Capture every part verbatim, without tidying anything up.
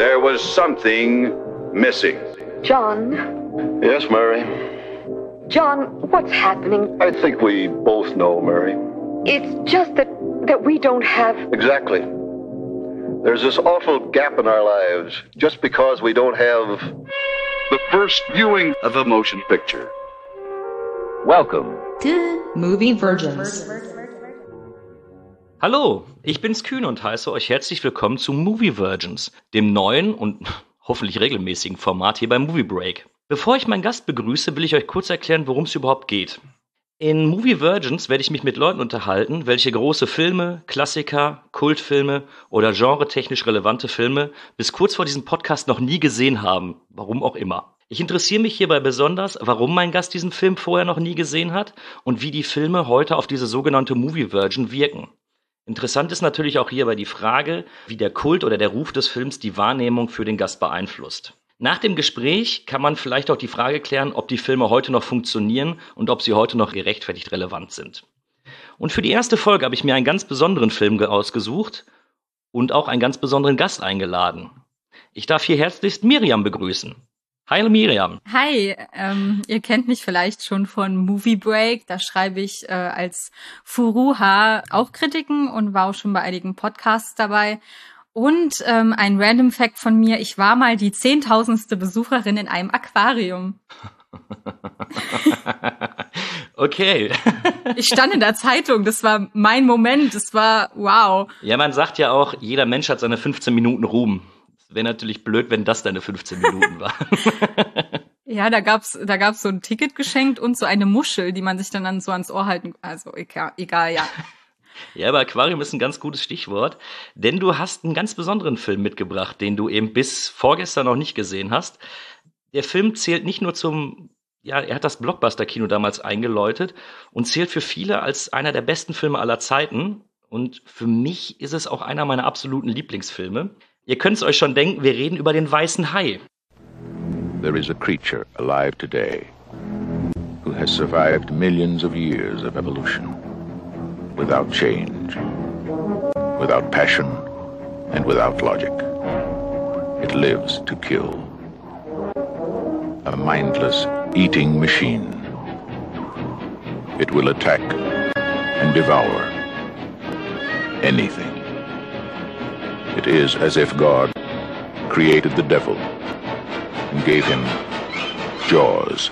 There was something missing. John? Yes, Mary? John, what's happening? I think we both know, Mary. It's just that, that we don't have... Exactly. There's this awful gap in our lives just because we don't have... The first viewing of a motion picture. Welcome to Movie Virgins. Hallo, ich bin's Kühn und heiße euch herzlich willkommen zu Movie Virgins, dem neuen und hoffentlich regelmäßigen Format hier beim Movie Break. Bevor ich meinen Gast begrüße, will ich euch kurz erklären, worum es überhaupt geht. In Movie Virgins werde ich mich mit Leuten unterhalten, welche große Filme, Klassiker, Kultfilme oder genretechnisch relevante Filme bis kurz vor diesem Podcast noch nie gesehen haben, warum auch immer. Ich interessiere mich hierbei besonders, warum mein Gast diesen Film vorher noch nie gesehen hat und wie die Filme heute auf diese sogenannte Movie Virgin wirken. Interessant ist natürlich auch hierbei die Frage, wie der Kult oder der Ruf des Films die Wahrnehmung für den Gast beeinflusst. Nach dem Gespräch kann man vielleicht auch die Frage klären, ob die Filme heute noch funktionieren und ob sie heute noch gerechtfertigt relevant sind. Und für die erste Folge habe ich mir einen ganz besonderen Film ausgesucht und auch einen ganz besonderen Gast eingeladen. Ich darf hier herzlichst Miriam begrüßen. Hi Miriam. Hi, ähm, ihr kennt mich vielleicht schon von Movie Break. Da schreibe ich äh, als Furuha auch Kritiken und war auch schon bei einigen Podcasts dabei. Und ähm, ein Random Fact von mir, ich war mal die zehntausendste Besucherin in einem Aquarium. Okay. Ich stand in der Zeitung, das war mein Moment, das war wow. Ja, man sagt ja auch, jeder Mensch hat seine fünfzehn Minuten Ruhm. Wäre natürlich blöd, wenn das deine fünfzehn Minuten waren. Ja, da gab's, da gab's so ein Ticket geschenkt und so eine Muschel, die man sich dann, dann so ans Ohr halten, also egal, egal, ja. Ja, aber Aquarium ist ein ganz gutes Stichwort, denn du hast einen ganz besonderen Film mitgebracht, den du eben bis vorgestern noch nicht gesehen hast. Der Film zählt nicht nur zum, ja, er hat das Blockbuster-Kino damals eingeläutet und zählt für viele als einer der besten Filme aller Zeiten. Und für mich ist es auch einer meiner absoluten Lieblingsfilme. Ihr könnt es euch schon denken, wir reden über den weißen Hai. There is a creature alive today who has survived millions of years of evolution without change, without passion and without logic. It lives to kill. A mindless eating machine. It will attack and devour anything. It is as if God created the devil and gave him jaws.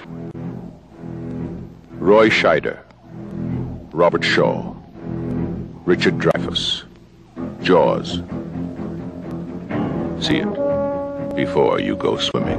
Roy Scheider, Robert Shaw, Richard Dreyfuss, Jaws. See it before you go swimming.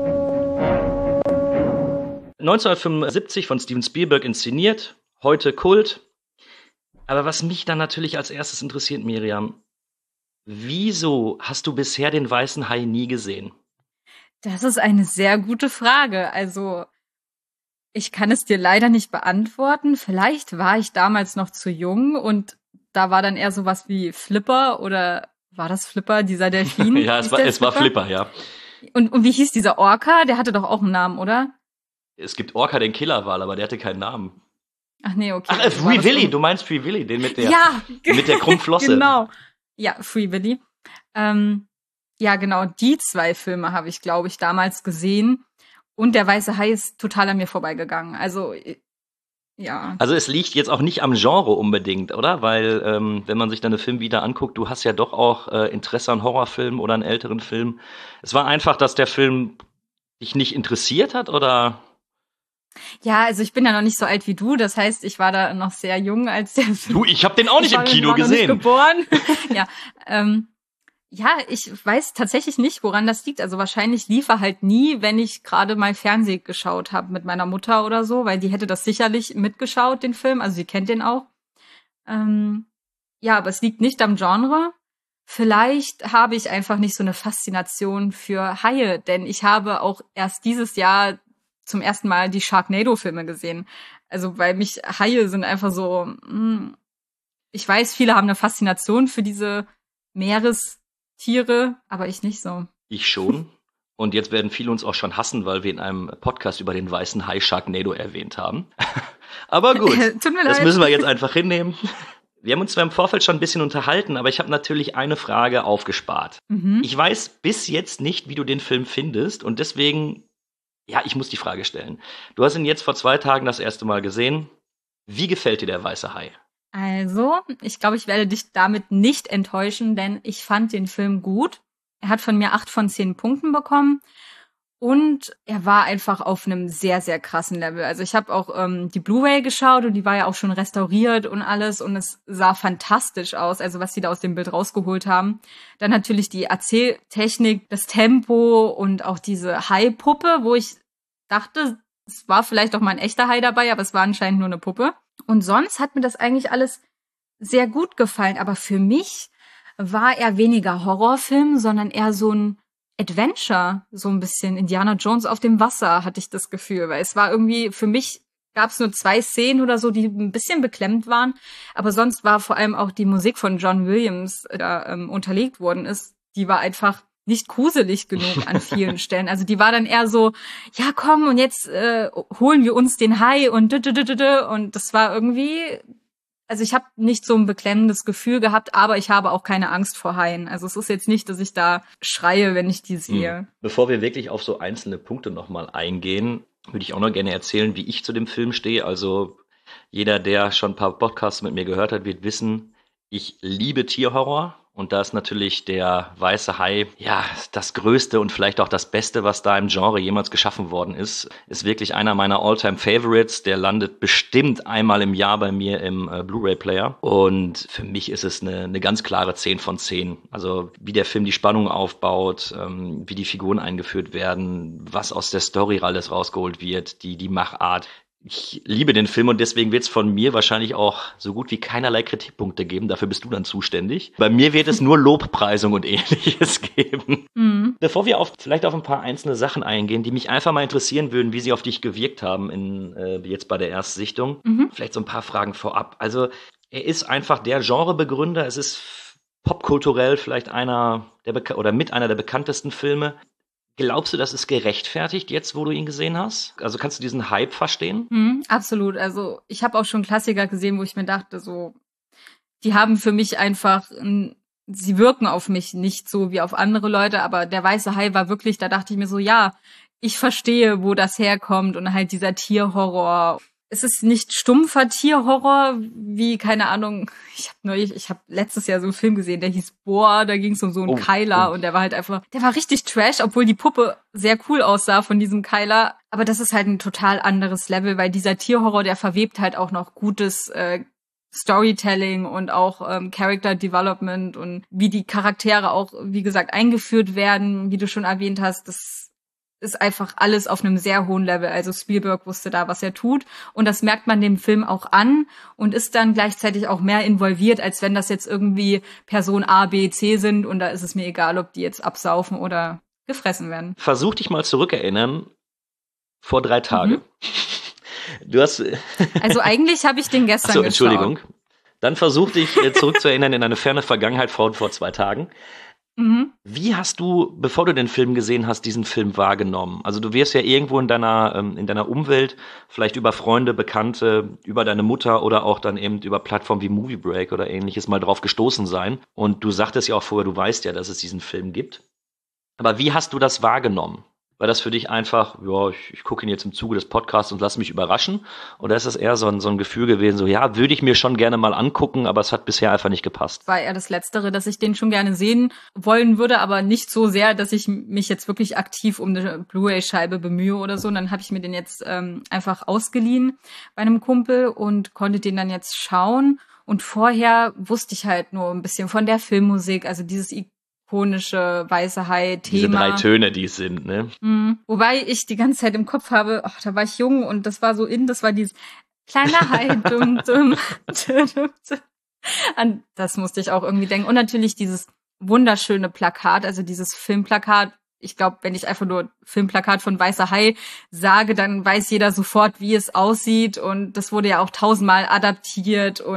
neunzehnhundertfünfundsiebzig von Steven Spielberg inszeniert, heute Kult. Aber was mich dann natürlich als erstes interessiert, Miriam, wieso hast du bisher den weißen Hai nie gesehen? Das ist eine sehr gute Frage. Also, ich kann es dir leider nicht beantworten. Vielleicht war ich damals noch zu jung und da war dann eher sowas wie Flipper oder war das Flipper, dieser Delfin? Ja, es war, es war Flipper, ja. Und, und wie hieß dieser Orca? Der hatte doch auch einen Namen, oder? Es gibt Orca, den Killerwal, aber der hatte keinen Namen. Ach nee, okay. Ach, äh, Free Willy, du meinst Free Willy, den mit der, ja, mit der krummen Flosse. Genau. Ja, Free Willy. Ähm, ja, genau, die zwei Filme habe ich, glaube ich, damals gesehen. Und der weiße Hai ist total an mir vorbeigegangen. Also, ja. Also es liegt jetzt auch nicht am Genre unbedingt, oder? Weil, ähm, wenn man sich deine Filme wieder anguckt, du hast ja doch auch äh, Interesse an Horrorfilmen oder an älteren Filmen. Es war einfach, dass der Film dich nicht interessiert hat, oder? Ja, also ich bin ja noch nicht so alt wie du, das heißt, ich war da noch sehr jung, als der Film... Du, ich habe den auch nicht im Kino gesehen. Ich war noch nicht geboren. ja, ähm, ja, ich weiß tatsächlich nicht, woran das liegt. Also wahrscheinlich lief er halt nie, wenn ich gerade mal Fernsehen geschaut habe mit meiner Mutter oder so, weil die hätte das sicherlich mitgeschaut, den Film. Also sie kennt den auch. Ähm, ja, aber es liegt nicht am Genre. Vielleicht habe ich einfach nicht so eine Faszination für Haie, denn ich habe auch erst dieses Jahr zum ersten Mal die Sharknado-Filme gesehen. Also weil mich Haie sind einfach so, mh, ich weiß, viele haben eine Faszination für diese Meerestiere, aber ich nicht so. Ich schon. Und jetzt werden viele uns auch schon hassen, weil wir in einem Podcast über den weißen Hai Sharknado erwähnt haben. Aber gut, Tut mir das leid. müssen wir jetzt einfach hinnehmen. Wir haben uns zwar im Vorfeld schon ein bisschen unterhalten, aber ich habe natürlich eine Frage aufgespart. Mhm. Ich weiß bis jetzt nicht, wie du den Film findest und deswegen, ja, ich muss die Frage stellen. Du hast ihn jetzt vor zwei Tagen das erste Mal gesehen. Wie gefällt dir der Weiße Hai? Also, ich glaube, ich werde dich damit nicht enttäuschen, denn ich fand den Film gut. Er hat von mir acht von zehn Punkten bekommen. Und er war einfach auf einem sehr, sehr krassen Level. Also ich habe auch ähm, die Blu-ray geschaut und die war ja auch schon restauriert und alles und es sah fantastisch aus, also was sie da aus dem Bild rausgeholt haben. Dann natürlich die Erzähltechnik, das Tempo und auch diese Hai-Puppe, wo ich dachte, es war vielleicht auch mal ein echter Hai dabei, aber es war anscheinend nur eine Puppe. Und sonst hat mir das eigentlich alles sehr gut gefallen. Aber für mich war er weniger Horrorfilm, sondern eher so ein Adventure, so ein bisschen Indiana Jones auf dem Wasser, hatte ich das Gefühl, weil es war irgendwie, für mich gab es nur zwei Szenen oder so, die ein bisschen beklemmt waren, aber sonst war vor allem auch die Musik von John Williams, die da ähm, unterlegt worden ist, die war einfach nicht gruselig genug an vielen Stellen. Also die war dann eher so, ja komm und jetzt äh, holen wir uns den Hai und d -d -d -d -d und das war irgendwie... Also ich habe nicht so ein beklemmendes Gefühl gehabt, aber ich habe auch keine Angst vor Haien. Also es ist jetzt nicht, dass ich da schreie, wenn ich die sehe. Bevor wir wirklich auf so einzelne Punkte nochmal eingehen, würde ich auch noch gerne erzählen, wie ich zu dem Film stehe. Also jeder, der schon ein paar Podcasts mit mir gehört hat, wird wissen, ich liebe Tierhorror. Und da ist natürlich der Weiße Hai, ja, das Größte und vielleicht auch das Beste, was da im Genre jemals geschaffen worden ist. Ist wirklich einer meiner All-Time-Favorites. Der landet bestimmt einmal im Jahr bei mir im äh, Blu-ray-Player. Und für mich ist es eine, eine ganz klare zehn von zehn. Also wie der Film die Spannung aufbaut, ähm, wie die Figuren eingeführt werden, was aus der Story alles rausgeholt wird, die, die Machart. Ich liebe den Film und deswegen wird es von mir wahrscheinlich auch so gut wie keinerlei Kritikpunkte geben. Dafür bist du dann zuständig. Bei mir wird es nur Lobpreisung und Ähnliches geben. Mhm. Bevor wir auf vielleicht auf ein paar einzelne Sachen eingehen, die mich einfach mal interessieren würden, wie sie auf dich gewirkt haben in äh, jetzt bei der Erstsichtung. Mhm. Vielleicht so ein paar Fragen vorab. Also er ist einfach der Genrebegründer. Es ist popkulturell vielleicht einer der Beka- oder mit einer der bekanntesten Filme. Glaubst du, das ist gerechtfertigt jetzt, wo du ihn gesehen hast? Also kannst du diesen Hype verstehen? Mhm, absolut. Also ich habe auch schon Klassiker gesehen, wo ich mir dachte, so, die haben für mich einfach, sie wirken auf mich nicht so wie auf andere Leute, aber der Weiße Hai war wirklich, da dachte ich mir so, ja, ich verstehe, wo das herkommt und halt dieser Tierhorror. Es ist nicht stumpfer Tierhorror, wie, keine Ahnung, ich habe neulich, ich habe letztes Jahr so einen Film gesehen, der hieß Boah, da ging es um so einen oh, Keiler oh. und der war halt einfach, der war richtig trash, obwohl die Puppe sehr cool aussah von diesem Keiler. Aber das ist halt ein total anderes Level, weil dieser Tierhorror, der verwebt halt auch noch gutes äh, Storytelling und auch ähm, Character Development und wie die Charaktere auch, wie gesagt, eingeführt werden, wie du schon erwähnt hast, das ist einfach alles auf einem sehr hohen Level. Also Spielberg wusste da, was er tut. Und das merkt man dem Film auch an und ist dann gleichzeitig auch mehr involviert, als wenn das jetzt irgendwie Person A, B, C sind. Und da ist es mir egal, ob die jetzt absaufen oder gefressen werden. Versuch dich mal zurückerinnern, vor drei Tagen. Mhm. Du hast... Also eigentlich habe ich den gestern Ach so, geschaut. Entschuldigung. Dann versuch dich zurückzuerinnern in eine ferne Vergangenheit vor, vor zwei Tagen. Mhm. Wie hast du, bevor du den Film gesehen hast, diesen Film wahrgenommen? Also du wirst ja irgendwo in deiner in deiner Umwelt, vielleicht über Freunde, Bekannte, über deine Mutter oder auch dann eben über Plattformen wie Movie Break oder ähnliches mal drauf gestoßen sein. Und du sagtest ja auch vorher, du weißt ja, dass es diesen Film gibt. Aber wie hast du das wahrgenommen? War das für dich einfach, ja, ich, ich gucke ihn jetzt im Zuge des Podcasts und lass mich überraschen? Oder ist das eher so ein, so ein Gefühl gewesen, so ja, würde ich mir schon gerne mal angucken, aber es hat bisher einfach nicht gepasst? War eher das Letztere, dass ich den schon gerne sehen wollen würde, aber nicht so sehr, dass ich mich jetzt wirklich aktiv um eine Blu-ray-Scheibe bemühe oder so. Und dann habe ich mir den jetzt ähm, einfach ausgeliehen bei einem Kumpel und konnte den dann jetzt schauen. Und vorher wusste ich halt nur ein bisschen von der Filmmusik, also dieses ikonische Weiße Hai-Thema. Diese drei Töne, die es sind, ne? Mhm. Wobei ich die ganze Zeit im Kopf habe, ach, da war ich jung und das war so in, das war dieses kleiner Hai, dumm, dumm, dumm, dumm. An das musste ich auch irgendwie denken. Und natürlich dieses wunderschöne Plakat, also dieses Filmplakat. Ich glaube, wenn ich einfach nur Filmplakat von Weißer Hai sage, dann weiß jeder sofort, wie es aussieht. Und das wurde ja auch tausendmal adaptiert und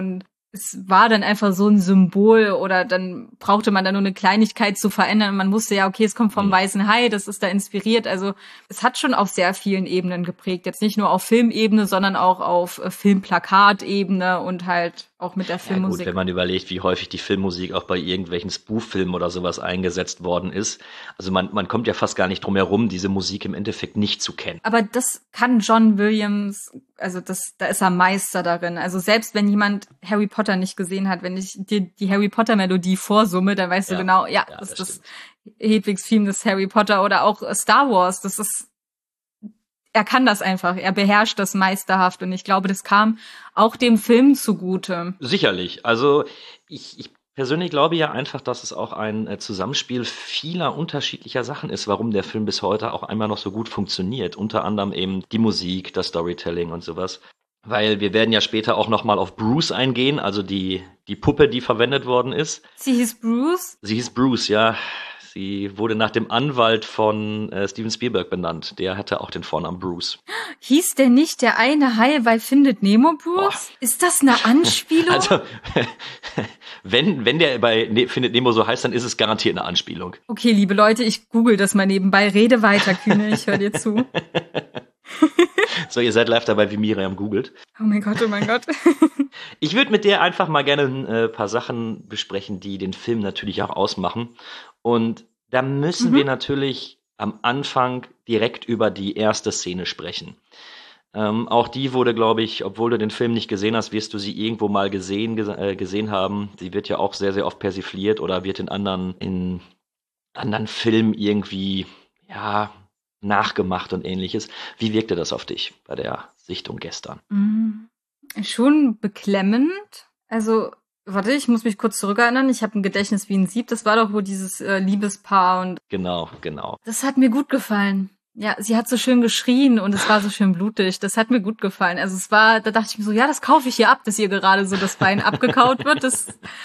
es war dann einfach so ein Symbol oder dann brauchte man da nur eine Kleinigkeit zu verändern und man wusste ja, okay, es kommt vom mhm. Weißen Hai, das ist da inspiriert. Also es hat schon auf sehr vielen Ebenen geprägt. Jetzt nicht nur auf Filmebene, sondern auch auf äh, Filmplakatebene und halt auch mit der Filmmusik. Ja gut, wenn man überlegt, wie häufig die Filmmusik auch bei irgendwelchen Spoof-Filmen oder sowas eingesetzt worden ist. Also man, man kommt ja fast gar nicht drum herum, diese Musik im Endeffekt nicht zu kennen. Aber das kann John Williams, also das, da ist er Meister darin. Also selbst wenn jemand Harry Potter nicht gesehen hat, wenn ich dir die Harry Potter Melodie vorsumme, dann weißt ja. du genau, ja, ja das, das ist das Hedwigs Theme des Harry Potter oder auch Star Wars. Das ist, er kann das einfach. Er beherrscht das meisterhaft und ich glaube, das kam auch dem Film zugute. Sicherlich. Also ich, ich persönlich glaube ja einfach, dass es auch ein äh, Zusammenspiel vieler unterschiedlicher Sachen ist, warum der Film bis heute auch einmal noch so gut funktioniert. Unter anderem eben die Musik, das Storytelling und sowas. Weil wir werden ja später auch noch mal auf Bruce eingehen, also die, die Puppe, die verwendet worden ist. Sie hieß Bruce? Sie hieß Bruce, ja. Sie wurde nach dem Anwalt von äh, Steven Spielberg benannt. Der hatte auch den Vornamen Bruce. Hieß der nicht der eine Hai bei Findet Nemo Bruce? Boah. Ist das eine Anspielung? Also, wenn, wenn der bei ne- Findet Nemo so heißt, dann ist es garantiert eine Anspielung. Okay, liebe Leute, ich google das mal nebenbei. Rede weiter, Kühne, ich höre dir zu. So, ihr seid live dabei, wie Miriam googelt. Oh mein Gott, oh mein Gott. Ich würde mit dir einfach mal gerne ein äh, paar Sachen besprechen, die den Film natürlich auch ausmachen. Und da müssen mhm. wir natürlich am Anfang direkt über die erste Szene sprechen. Ähm, auch die wurde, glaube ich, obwohl du den Film nicht gesehen hast, wirst du sie irgendwo mal gesehen, ges- äh, gesehen haben. Sie wird ja auch sehr, sehr oft persifliert oder wird in anderen, in anderen Filmen irgendwie, ja, nachgemacht und ähnliches. Wie wirkte das auf dich bei der Sichtung gestern? Mhm. Schon beklemmend. Also, warte, ich muss mich kurz zurückerinnern. Ich habe ein Gedächtnis wie ein Sieb. Das war doch wohl dieses äh, Liebespaar und Genau, genau. das hat mir gut gefallen. Ja, sie hat so schön geschrien und es war so schön blutig. Das hat mir gut gefallen. Also es war, da dachte ich mir so, ja, das kaufe ich hier ab, dass ihr gerade so das Bein abgekaut wird. Das,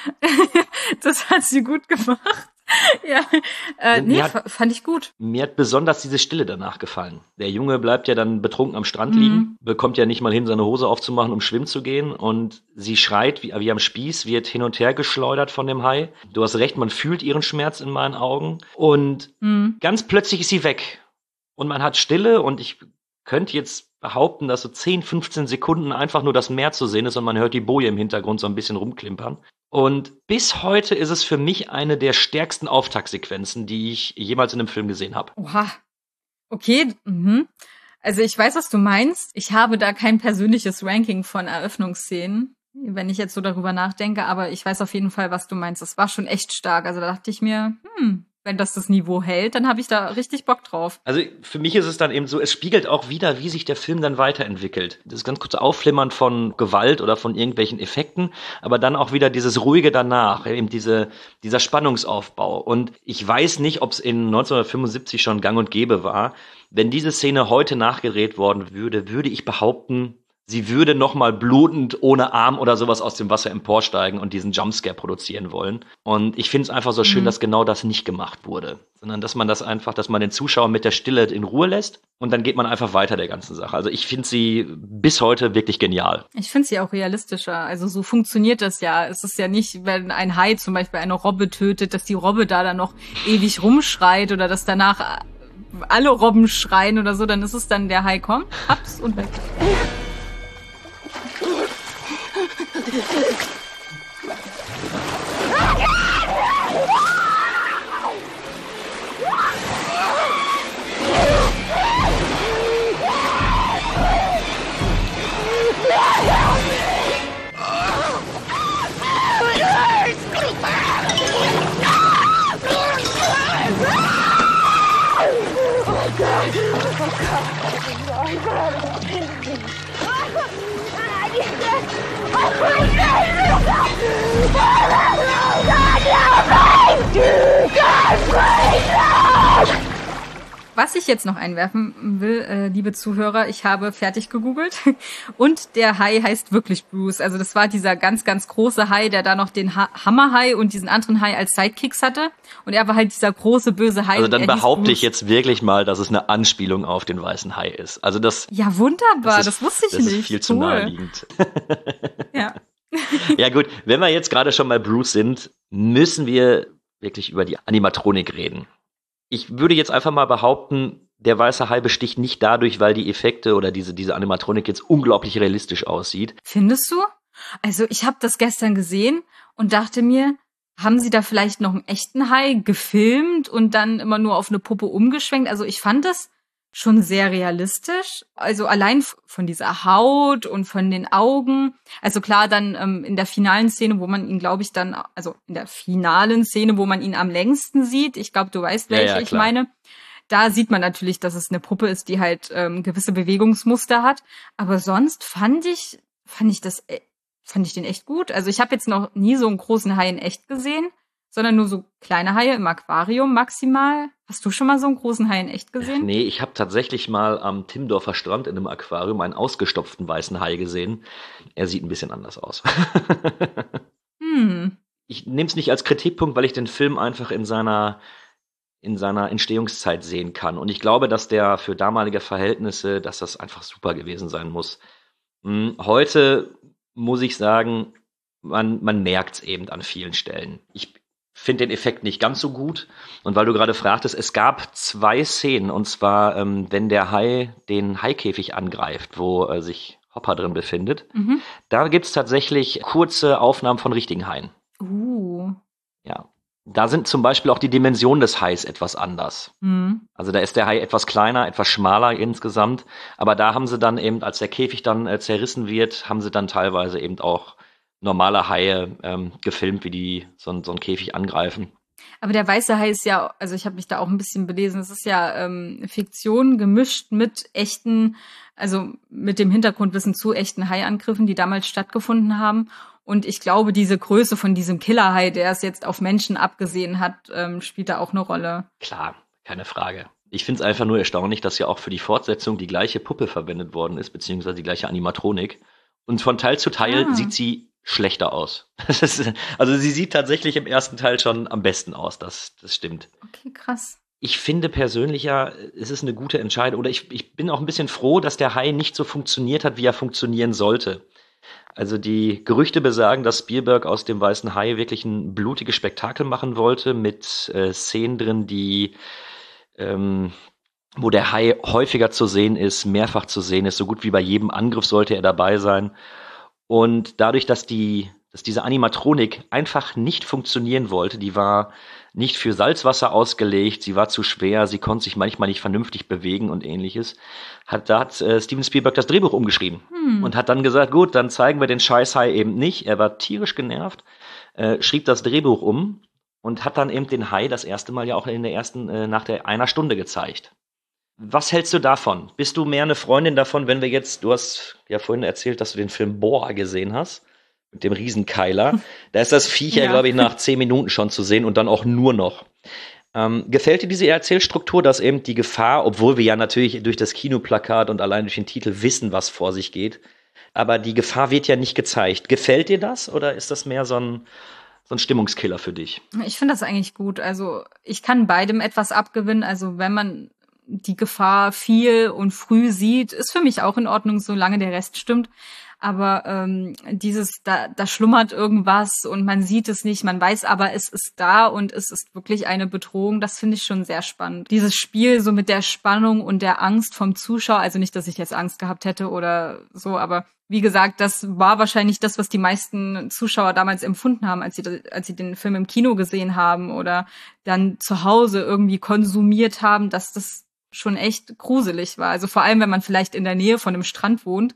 das hat sie gut gemacht. Ja, äh, nee, hat, f- fand ich gut. Mir hat besonders diese Stille danach gefallen. Der Junge bleibt ja dann betrunken am Strand mhm. liegen, bekommt ja nicht mal hin, seine Hose aufzumachen, um schwimmen zu gehen. Und sie schreit wie, wie am Spieß, wird hin und her geschleudert von dem Hai. Du hast recht, man fühlt ihren Schmerz in meinen Augen. Und mhm. ganz plötzlich ist sie weg. Und man hat Stille und ich könnte jetzt behaupten, dass so zehn, fünfzehn Sekunden einfach nur das Meer zu sehen ist und man hört die Boje im Hintergrund so ein bisschen rumklimpern. Und bis heute ist es für mich eine der stärksten Auftaktsequenzen, die ich jemals in einem Film gesehen habe. Oha. Okay, mhm. Also ich weiß, was du meinst. Ich habe da kein persönliches Ranking von Eröffnungsszenen, wenn ich jetzt so darüber nachdenke, aber ich weiß auf jeden Fall, was du meinst. Das war schon echt stark. Also da dachte ich mir, hm, wenn das das Niveau hält, dann habe ich da richtig Bock drauf. Also für mich ist es dann eben so, es spiegelt auch wieder, wie sich der Film dann weiterentwickelt. Das ganz kurze Aufflimmern von Gewalt oder von irgendwelchen Effekten, aber dann auch wieder dieses Ruhige danach, eben diese, dieser Spannungsaufbau. Und ich weiß nicht, ob es in neunzehnhundertfünfundsiebzig schon gang und gäbe war. Wenn diese Szene heute nachgedreht worden würde, würde ich behaupten, sie würde nochmal blutend ohne Arm oder sowas aus dem Wasser emporsteigen und diesen Jumpscare produzieren wollen. Und ich finde es einfach so schön, mhm. dass genau das nicht gemacht wurde. Sondern dass man das einfach, dass man den Zuschauer mit der Stille in Ruhe lässt und dann geht man einfach weiter der ganzen Sache. Also ich finde sie bis heute wirklich genial. Ich finde sie auch realistischer. Also so funktioniert das ja. Es ist ja nicht, wenn ein Hai zum Beispiel eine Robbe tötet, dass die Robbe da dann noch ewig rumschreit oder dass danach alle Robben schreien oder so. Dann ist es dann, der Hai kommt, hab's und weg. Was ich jetzt noch einwerfen will, äh, liebe Zuhörer, ich habe fertig gegoogelt und der Hai heißt wirklich Bruce. Also das war dieser ganz, ganz große Hai, der da noch den ha- Hammerhai und diesen anderen Hai als Sidekicks hatte. Und er war halt dieser große, böse Hai. Also dann behaupte ich jetzt wirklich mal, dass es eine Anspielung auf den weißen Hai ist. Also das. Ja, wunderbar, das, ist, das wusste ich das nicht. Das ist viel cool. Zu naheliegend. Ja. Ja gut, wenn wir jetzt gerade schon bei Bruce sind, müssen wir wirklich über die Animatronik reden. Ich würde jetzt einfach mal behaupten, der weiße Hai besticht nicht dadurch, weil die Effekte oder diese, diese Animatronik jetzt unglaublich realistisch aussieht. Findest du? Also ich habe das gestern gesehen und dachte mir, haben sie da vielleicht noch einen echten Hai gefilmt und dann immer nur auf eine Puppe umgeschwenkt? Also ich fand das schon sehr realistisch. Also allein von dieser Haut und von den Augen. Also klar, dann ähm, in der finalen Szene, wo man ihn, glaube ich, dann, also in der finalen Szene, wo man ihn am längsten sieht. Ich glaube, du weißt, welche ja, ja, ich meine. Da sieht man natürlich, dass es eine Puppe ist, die halt ähm, gewisse Bewegungsmuster hat. Aber sonst fand ich, fand ich das, fand ich den echt gut. Also ich habe jetzt noch nie so einen großen Hai in echt gesehen, sondern nur so kleine Haie im Aquarium maximal. Hast du schon mal so einen großen Hai in echt gesehen? Nee, ich habe tatsächlich mal am Timmendorfer Strand in einem Aquarium einen ausgestopften weißen Hai gesehen. Er sieht ein bisschen anders aus. hm. Ich nehme es nicht als Kritikpunkt, weil ich den Film einfach in seiner in seiner Entstehungszeit sehen kann. Und ich glaube, dass der für damalige Verhältnisse, dass das einfach super gewesen sein muss. Heute muss ich sagen, man, man merkt es eben an vielen Stellen. Ich finde den Effekt nicht ganz so gut. Und weil du gerade fragtest, es gab zwei Szenen, und zwar, ähm, wenn der Hai den Haikäfig angreift, wo äh, sich Hopper drin befindet, mhm. da gibt es tatsächlich kurze Aufnahmen von richtigen Haien. Uh. Ja. Da sind zum Beispiel auch die Dimensionen des Hais etwas anders. Mhm. Also da ist der Hai etwas kleiner, etwas schmaler insgesamt. Aber da haben sie dann eben, als der Käfig dann äh, zerrissen wird, haben sie dann teilweise eben auch normale Haie ähm, gefilmt, wie die so, so einen Käfig angreifen. Aber der weiße Hai ist ja, also ich habe mich da auch ein bisschen belesen, es ist ja ähm, Fiktion gemischt mit echten, also mit dem Hintergrundwissen zu echten Haiangriffen, die damals stattgefunden haben. Und ich glaube, diese Größe von diesem Killerhai, der es jetzt auf Menschen abgesehen hat, ähm, spielt da auch eine Rolle. Klar, keine Frage. Ich finde es einfach nur erstaunlich, dass ja auch für die Fortsetzung die gleiche Puppe verwendet worden ist, beziehungsweise die gleiche Animatronik. Und von Teil zu Teil ah. sieht sie schlechter aus. Also sie sieht tatsächlich im ersten Teil schon am besten aus, das, das stimmt. Okay, krass. Ich finde persönlich ja, es ist eine gute Entscheidung. Oder ich, ich bin auch ein bisschen froh, dass der Hai nicht so funktioniert hat, wie er funktionieren sollte. Also die Gerüchte besagen, dass Spielberg aus dem Weißen Hai wirklich ein blutiges Spektakel machen wollte, mit äh, Szenen drin, die ähm, wo der Hai häufiger zu sehen ist, mehrfach zu sehen ist. So gut wie bei jedem Angriff sollte er dabei sein. Und dadurch, dass die, dass diese Animatronik einfach nicht funktionieren wollte, die war nicht für Salzwasser ausgelegt, sie war zu schwer, sie konnte sich manchmal nicht vernünftig bewegen und ähnliches, hat, da hat äh, Steven Spielberg das Drehbuch umgeschrieben hm. und hat dann gesagt, gut, dann zeigen wir den Scheißhai eben nicht. Er war tierisch genervt, äh, schrieb das Drehbuch um und hat dann eben den Hai das erste Mal ja auch in der ersten, äh, nach der einer Stunde gezeigt. Was hältst du davon? Bist du mehr eine Freundin davon, wenn wir jetzt, du hast ja vorhin erzählt, dass du den Film Boa gesehen hast, mit dem Riesenkeiler. Da ist das Viech ja, ja glaube ich, nach zehn Minuten schon zu sehen und dann auch nur noch. Ähm, gefällt dir diese Erzählstruktur, dass eben die Gefahr, obwohl wir ja natürlich durch das Kinoplakat und allein durch den Titel wissen, was vor sich geht, aber die Gefahr wird ja nicht gezeigt. Gefällt dir das oder ist das mehr so ein, so ein Stimmungskiller für dich? Ich finde das eigentlich gut. Also ich kann beidem etwas abgewinnen. Also wenn man die Gefahr viel und früh sieht, ist für mich auch in Ordnung, solange der Rest stimmt. Aber ähm, dieses, da, da schlummert irgendwas und man sieht es nicht, man weiß aber, es ist da und es ist wirklich eine Bedrohung, das finde ich schon sehr spannend. Dieses Spiel so mit der Spannung und der Angst vom Zuschauer, also nicht, dass ich jetzt Angst gehabt hätte oder so, aber wie gesagt, das war wahrscheinlich das, was die meisten Zuschauer damals empfunden haben, als sie, als sie den Film im Kino gesehen haben oder dann zu Hause irgendwie konsumiert haben, dass das schon echt gruselig war. Also vor allem, wenn man vielleicht in der Nähe von einem Strand wohnt.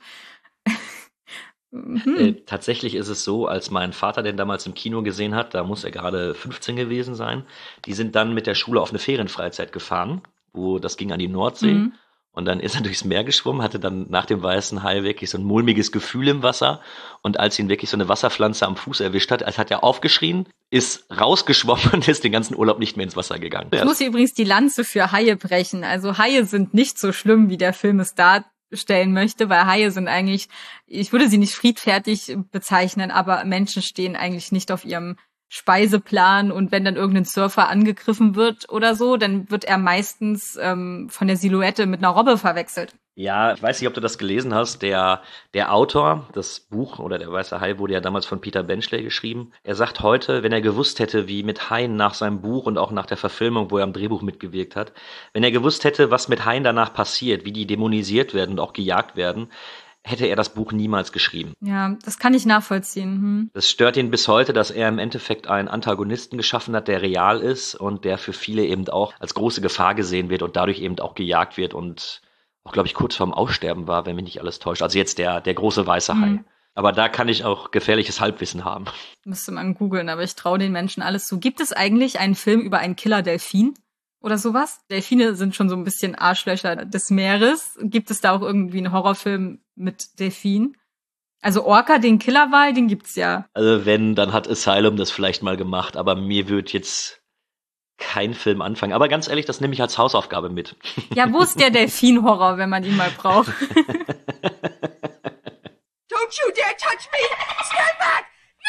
Mhm. Äh, tatsächlich ist es so, als mein Vater den damals im Kino gesehen hat, da muss er gerade fünfzehn gewesen sein, die sind dann mit der Schule auf eine Ferienfreizeit gefahren, wo das ging an die Nordsee mhm. und dann ist er durchs Meer geschwommen, hatte dann nach dem Weißen Hai wirklich so ein mulmiges Gefühl im Wasser und als ihn wirklich so eine Wasserpflanze am Fuß erwischt hat, als hat er aufgeschrien, ist rausgeschwommen und ist den ganzen Urlaub nicht mehr ins Wasser gegangen. Ich muss übrigens die Lanze für Haie brechen, also Haie sind nicht so schlimm, wie der Film es da stellen möchte, weil Haie sind eigentlich, ich würde sie nicht friedfertig bezeichnen, aber Menschen stehen eigentlich nicht auf ihrem Speiseplan und wenn dann irgendein Surfer angegriffen wird oder so, dann wird er meistens ähm, von der Silhouette mit einer Robbe verwechselt. Ja, ich weiß nicht, ob du das gelesen hast. Der, der Autor, das Buch oder der Weiße Hai wurde ja damals von Peter Benchley geschrieben. Er sagt heute, wenn er gewusst hätte, wie mit Haien nach seinem Buch und auch nach der Verfilmung, wo er am Drehbuch mitgewirkt hat, wenn er gewusst hätte, was mit Haien danach passiert, wie die dämonisiert werden und auch gejagt werden, hätte er das Buch niemals geschrieben. Ja, das kann ich nachvollziehen. Hm. Das stört ihn bis heute, dass er im Endeffekt einen Antagonisten geschaffen hat, der real ist und der für viele eben auch als große Gefahr gesehen wird und dadurch eben auch gejagt wird und auch, glaube ich, kurz vorm Aussterben war, wenn mich nicht alles täuscht. Also jetzt der, der große weiße Hai. Hm. Aber da kann ich auch gefährliches Halbwissen haben. Müsste man googeln, aber ich traue den Menschen alles zu. Gibt es eigentlich einen Film über einen Killer-Delfin? Oder sowas? Delfine sind schon so ein bisschen Arschlöcher des Meeres. Gibt es da auch irgendwie einen Horrorfilm mit Delfin? Also Orca, den Killerwal, den gibt's ja. Also wenn, dann hat Asylum das vielleicht mal gemacht, aber mir wird jetzt kein Film anfangen. Aber ganz ehrlich, das nehme ich als Hausaufgabe mit. Ja, wo ist der Delfin-Horror, wenn man ihn mal braucht? Don't you dare touch me! Stand back!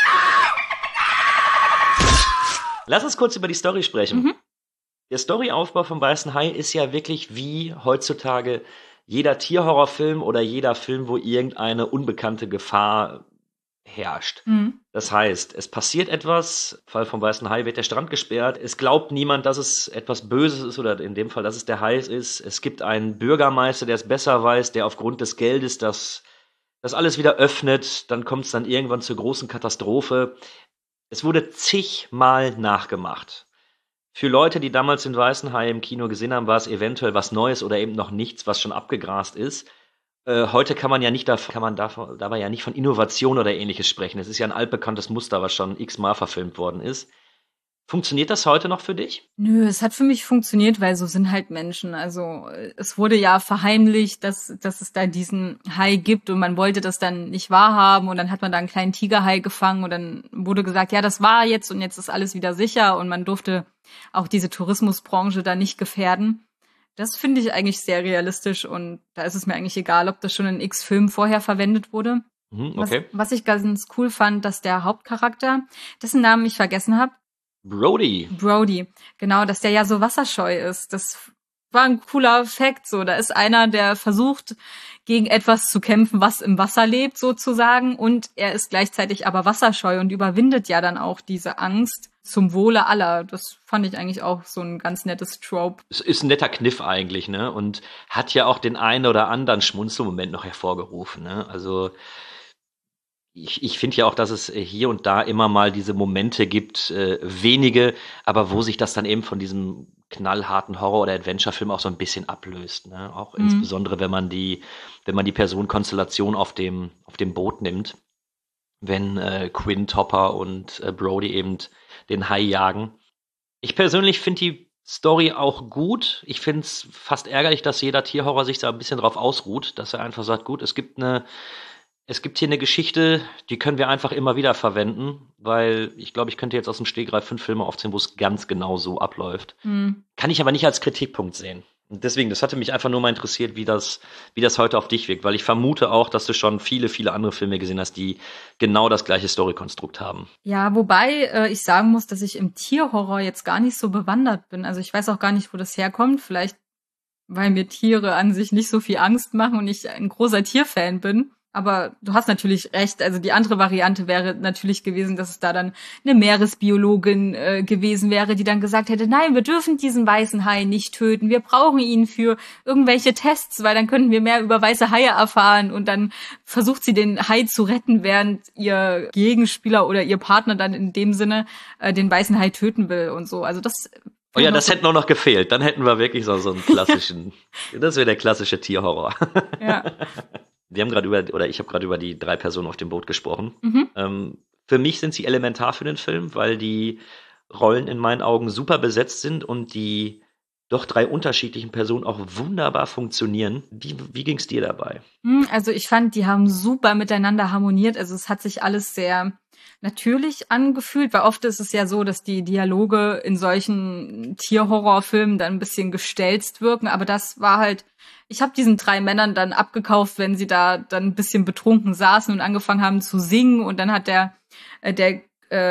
No! No! Lass uns kurz über die Story sprechen. Mhm. Der Storyaufbau vom Weißen Hai ist ja wirklich wie heutzutage jeder Tierhorrorfilm oder jeder Film, wo irgendeine unbekannte Gefahr herrscht. Mhm. Das heißt, es passiert etwas, im Fall vom Weißen Hai wird der Strand gesperrt, es glaubt niemand, dass es etwas Böses ist oder in dem Fall, dass es der Hai ist. Es gibt einen Bürgermeister, der es besser weiß, der aufgrund des Geldes das, das alles wieder öffnet. Dann kommt es dann irgendwann zur großen Katastrophe. Es wurde zigmal nachgemacht. Für Leute, die damals den Weißen Hai im Kino gesehen haben, war es eventuell was Neues oder eben noch nichts, was schon abgegrast ist. Äh, heute kann man ja nicht davon, kann man davon, dabei ja nicht von Innovation oder Ähnliches sprechen. Es ist ja ein altbekanntes Muster, was schon x-mal verfilmt worden ist. Funktioniert das heute noch für dich? Nö, es hat für mich funktioniert, weil so sind halt Menschen. Also es wurde ja verheimlicht, dass, dass es da diesen Hai gibt und man wollte das dann nicht wahrhaben und dann hat man da einen kleinen Tigerhai gefangen und dann wurde gesagt, ja, das war jetzt und jetzt ist alles wieder sicher und man durfte auch diese Tourismusbranche da nicht gefährden. Das finde ich eigentlich sehr realistisch und da ist es mir eigentlich egal, ob das schon in x Filmen vorher verwendet wurde. Mhm, okay. Was, was ich ganz cool fand, dass der Hauptcharakter, dessen Namen ich vergessen habe, Brody. Brody, genau, dass der ja so wasserscheu ist. Das war ein cooler Fact, so. Da ist einer, der versucht, gegen etwas zu kämpfen, was im Wasser lebt, sozusagen. Und er ist gleichzeitig aber wasserscheu und überwindet ja dann auch diese Angst zum Wohle aller. Das fand ich eigentlich auch so ein ganz nettes Trope. Es ist ein netter Kniff eigentlich, ne? Und hat ja auch den einen oder anderen Schmunzelmoment noch hervorgerufen, ne? Also, Ich, ich finde ja auch, dass es hier und da immer mal diese Momente gibt, äh, wenige, aber wo sich das dann eben von diesem knallharten Horror- oder Adventure-Film auch so ein bisschen ablöst. Ne? Auch Mhm. insbesondere, wenn man die, wenn man die Personenkonstellation auf dem, auf dem Boot nimmt, wenn äh, Quinn, Topper und äh, Brody eben den Hai jagen. Ich persönlich finde die Story auch gut. Ich finde es fast ärgerlich, dass jeder Tierhorror sich da ein bisschen drauf ausruht, dass er einfach sagt, gut, es gibt eine Es gibt hier eine Geschichte, die können wir einfach immer wieder verwenden, weil ich glaube, ich könnte jetzt aus dem Stegreif fünf Filme aufzählen, wo es ganz genau so abläuft. Mhm. Kann ich aber nicht als Kritikpunkt sehen. Und deswegen, das hatte mich einfach nur mal interessiert, wie das, wie das heute auf dich wirkt, weil ich vermute auch, dass du schon viele, viele andere Filme gesehen hast, die genau das gleiche Storykonstrukt haben. Ja, wobei äh, ich sagen muss, dass ich im Tierhorror jetzt gar nicht so bewandert bin. Also ich weiß auch gar nicht, wo das herkommt. Vielleicht, weil mir Tiere an sich nicht so viel Angst machen und ich ein großer Tierfan bin. Aber du hast natürlich recht, also die andere Variante wäre natürlich gewesen, dass es da dann eine Meeresbiologin äh, gewesen wäre, die dann gesagt hätte, nein, wir dürfen diesen weißen Hai nicht töten, wir brauchen ihn für irgendwelche Tests, weil dann könnten wir mehr über weiße Haie erfahren und dann versucht sie den Hai zu retten, während ihr Gegenspieler oder ihr Partner dann in dem Sinne äh, den weißen Hai töten will und so. Also das Oh ja, das hätte nur noch gefehlt. Dann hätten wir wirklich so, so einen klassischen, das wäre der klassische Tierhorror. Ja. Wir haben gerade über, oder ich habe gerade über die drei Personen auf dem Boot gesprochen. Mhm. Ähm, für mich sind sie elementar für den Film, weil die Rollen in meinen Augen super besetzt sind und die doch drei unterschiedlichen Personen auch wunderbar funktionieren. Wie, wie ging's dir dabei? Also ich fand, die haben super miteinander harmoniert. Also es hat sich alles sehr natürlich angefühlt, weil oft ist es ja so, dass die Dialoge in solchen Tierhorrorfilmen dann ein bisschen gestelzt wirken, aber das war halt, ich habe diesen drei Männern dann abgekauft, wenn sie da dann ein bisschen betrunken saßen und angefangen haben zu singen und dann hat der äh, der äh,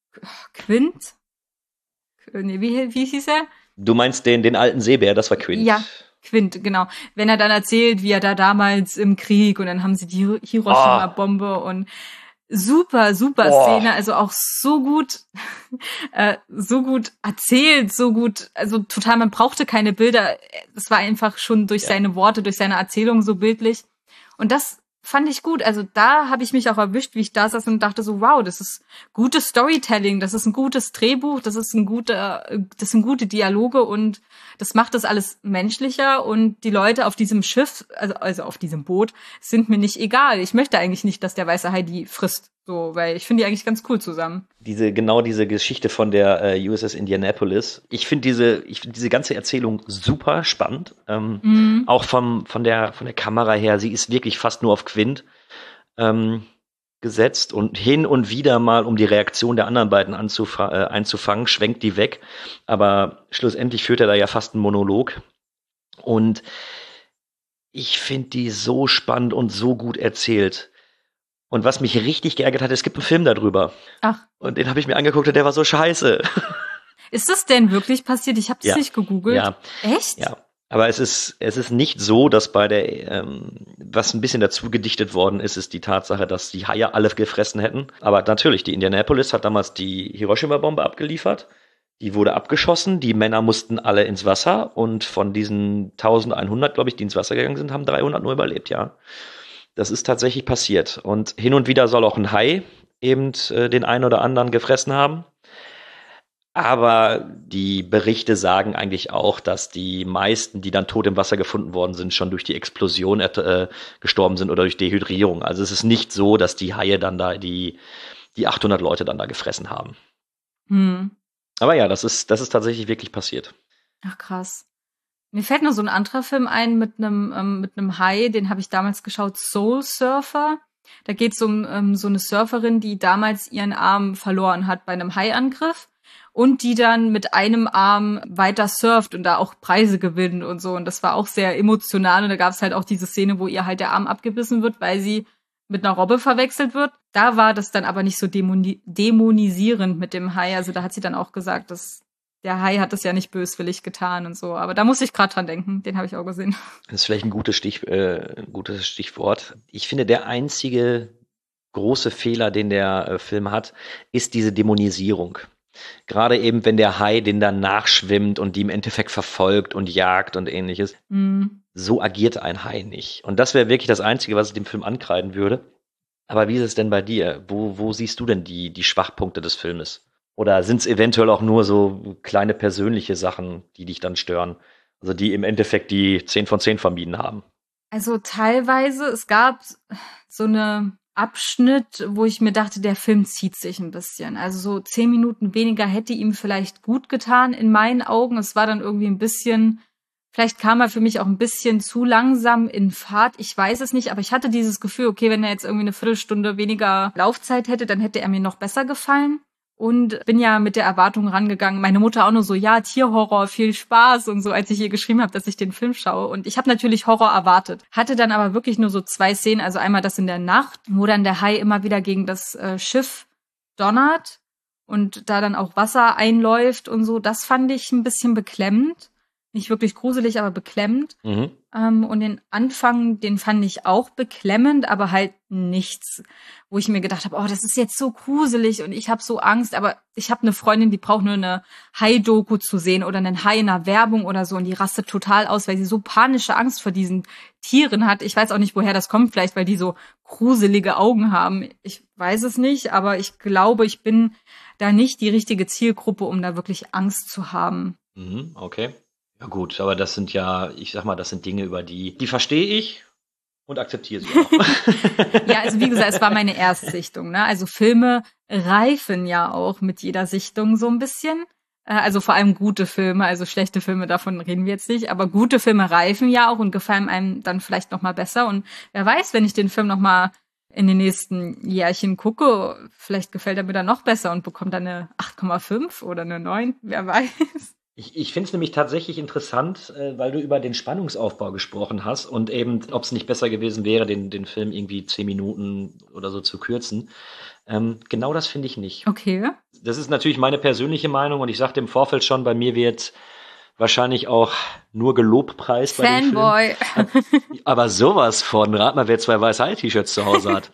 Quint? Nee, wie, wie hieß er? Du meinst den, den alten Seebär, das war Quint. Ja, Quint, genau. Wenn er dann erzählt, wie er da damals im Krieg und dann haben sie die Hiroshima-Bombe oh. und super, super oh. Szene, also auch so gut, äh, so gut erzählt, so gut, also total, man brauchte keine Bilder, es war einfach schon durch ja. seine Worte, durch seine Erzählung so bildlich und das fand ich gut, also da habe ich mich auch erwischt, wie ich da saß und dachte so, wow, das ist gutes Storytelling, das ist ein gutes Drehbuch, das ist ein guter, das sind gute Dialoge und das macht das alles menschlicher und die Leute auf diesem Schiff, also, also auf diesem Boot, sind mir nicht egal. Ich möchte eigentlich nicht, dass der weiße Hai die frisst, so, weil ich finde die eigentlich ganz cool zusammen. Diese, genau diese Geschichte von der äh, U S S Indianapolis. Ich finde diese, ich finde diese ganze Erzählung super spannend. Ähm, mhm. Auch vom, von der, von der Kamera her. Sie ist wirklich fast nur auf Quint ähm, gesetzt und hin und wieder mal, um die Reaktion der anderen beiden anzuf- äh, einzufangen, schwenkt die weg. Aber schlussendlich führt er da ja fast einen Monolog. Und ich finde die so spannend und so gut erzählt. Und was mich richtig geärgert hat, es gibt einen Film darüber. Ach. Und den habe ich mir angeguckt und der war so scheiße. Ist das denn wirklich passiert? Ich habe das ja. nicht gegoogelt. Ja. Echt? Ja. Aber es ist, es ist nicht so, dass bei der, ähm, was ein bisschen dazu gedichtet worden ist, ist die Tatsache, dass die Haie alle gefressen hätten. Aber natürlich, die Indianapolis hat damals die Hiroshima-Bombe abgeliefert. Die wurde abgeschossen, die Männer mussten alle ins Wasser und von diesen eintausendeinhundert, glaube ich, die ins Wasser gegangen sind, haben dreihundert nur überlebt, ja. Das ist tatsächlich passiert. Und hin und wieder soll auch ein Hai eben äh, den einen oder anderen gefressen haben. Aber die Berichte sagen eigentlich auch, dass die meisten, die dann tot im Wasser gefunden worden sind, schon durch die Explosion äh, gestorben sind oder durch Dehydrierung. Also es ist nicht so, dass die Haie dann da die, die achthundert Leute dann da gefressen haben. Hm. Aber ja, das ist, das ist tatsächlich wirklich passiert. Ach krass. Mir fällt noch so ein anderer Film ein mit einem ähm, mit einem Hai, den habe ich damals geschaut, Soul Surfer. Da geht es um ähm, so eine Surferin, die damals ihren Arm verloren hat bei einem Haiangriff und die dann mit einem Arm weiter surft und da auch Preise gewinnt und so. Und das war auch sehr emotional. Und da gab es halt auch diese Szene, wo ihr halt der Arm abgebissen wird, weil sie mit einer Robbe verwechselt wird. Da war das dann aber nicht so dämoni- dämonisierend mit dem Hai. Also da hat sie dann auch gesagt, dass der Hai hat das ja nicht böswillig getan und so. Aber da muss ich gerade dran denken. Den habe ich auch gesehen. Das ist vielleicht ein gutes, Stich, äh, ein gutes Stichwort. Ich finde, der einzige große Fehler, den der äh, Film hat, ist diese Dämonisierung. Gerade eben, wenn der Hai den dann nachschwimmt und die im Endeffekt verfolgt und jagt und ähnliches. Mhm. So agiert ein Hai nicht. Und das wäre wirklich das Einzige, was ich dem Film ankreiden würde. Aber wie ist es denn bei dir? Wo, wo siehst du denn die, die Schwachpunkte des Filmes? Oder sind es eventuell auch nur so kleine persönliche Sachen, die dich dann stören? Also die im Endeffekt die zehn von zehn vermieden haben? Also teilweise, es gab so eine Abschnitt, wo ich mir dachte, der Film zieht sich ein bisschen. Also so zehn Minuten weniger hätte ihm vielleicht gut getan in meinen Augen. Es war dann irgendwie ein bisschen, vielleicht kam er für mich auch ein bisschen zu langsam in Fahrt. Ich weiß es nicht, aber ich hatte dieses Gefühl, okay, wenn er jetzt irgendwie eine Viertelstunde weniger Laufzeit hätte, dann hätte er mir noch besser gefallen. Und bin ja mit der Erwartung rangegangen, meine Mutter auch nur so, ja, Tierhorror, viel Spaß und so, als ich ihr geschrieben habe, dass ich den Film schaue. Und ich habe natürlich Horror erwartet. Hatte dann aber wirklich nur so zwei Szenen, also einmal das in der Nacht, wo dann der Hai immer wieder gegen das äh, Schiff donnert und da dann auch Wasser einläuft und so. Das fand ich ein bisschen beklemmend. Nicht wirklich gruselig, aber beklemmend. Mhm. Ähm, und den Anfang, den fand ich auch beklemmend, aber halt nichts, wo ich mir gedacht habe, oh, das ist jetzt so gruselig und ich habe so Angst. Aber ich habe eine Freundin, die braucht nur eine Hai-Doku zu sehen oder einen Hai in einer Werbung oder so und die rastet total aus, weil sie so panische Angst vor diesen Tieren hat. Ich weiß auch nicht, woher das kommt, vielleicht weil die so gruselige Augen haben. Ich weiß es nicht, aber ich glaube, ich bin da nicht die richtige Zielgruppe, um da wirklich Angst zu haben. Mhm, okay. Ja gut, aber das sind ja, ich sag mal, das sind Dinge, über die, die verstehe ich und akzeptiere sie auch. Ja, also wie gesagt, es war meine Erstsichtung, ne? Also Filme reifen ja auch mit jeder Sichtung so ein bisschen. Also vor allem gute Filme, also schlechte Filme, davon reden wir jetzt nicht, aber gute Filme reifen ja auch und gefallen einem dann vielleicht noch mal besser. Und wer weiß, wenn ich den Film noch mal in den nächsten Jährchen gucke, vielleicht gefällt er mir dann noch besser und bekommt dann eine acht Komma fünf oder eine neun, wer weiß. Ich, ich finde es nämlich tatsächlich interessant, äh, weil du über den Spannungsaufbau gesprochen hast und eben, ob es nicht besser gewesen wäre, den, den Film irgendwie zehn Minuten oder so zu kürzen. Ähm, genau das finde ich nicht. Okay. Das ist natürlich meine persönliche Meinung und ich sagte im Vorfeld schon, bei mir wird wahrscheinlich auch nur gelobpreist bei dem Film. Fanboy. Aber sowas von, rat mal, wer zwei Weiß-Hai-T-Shirts zu Hause hat.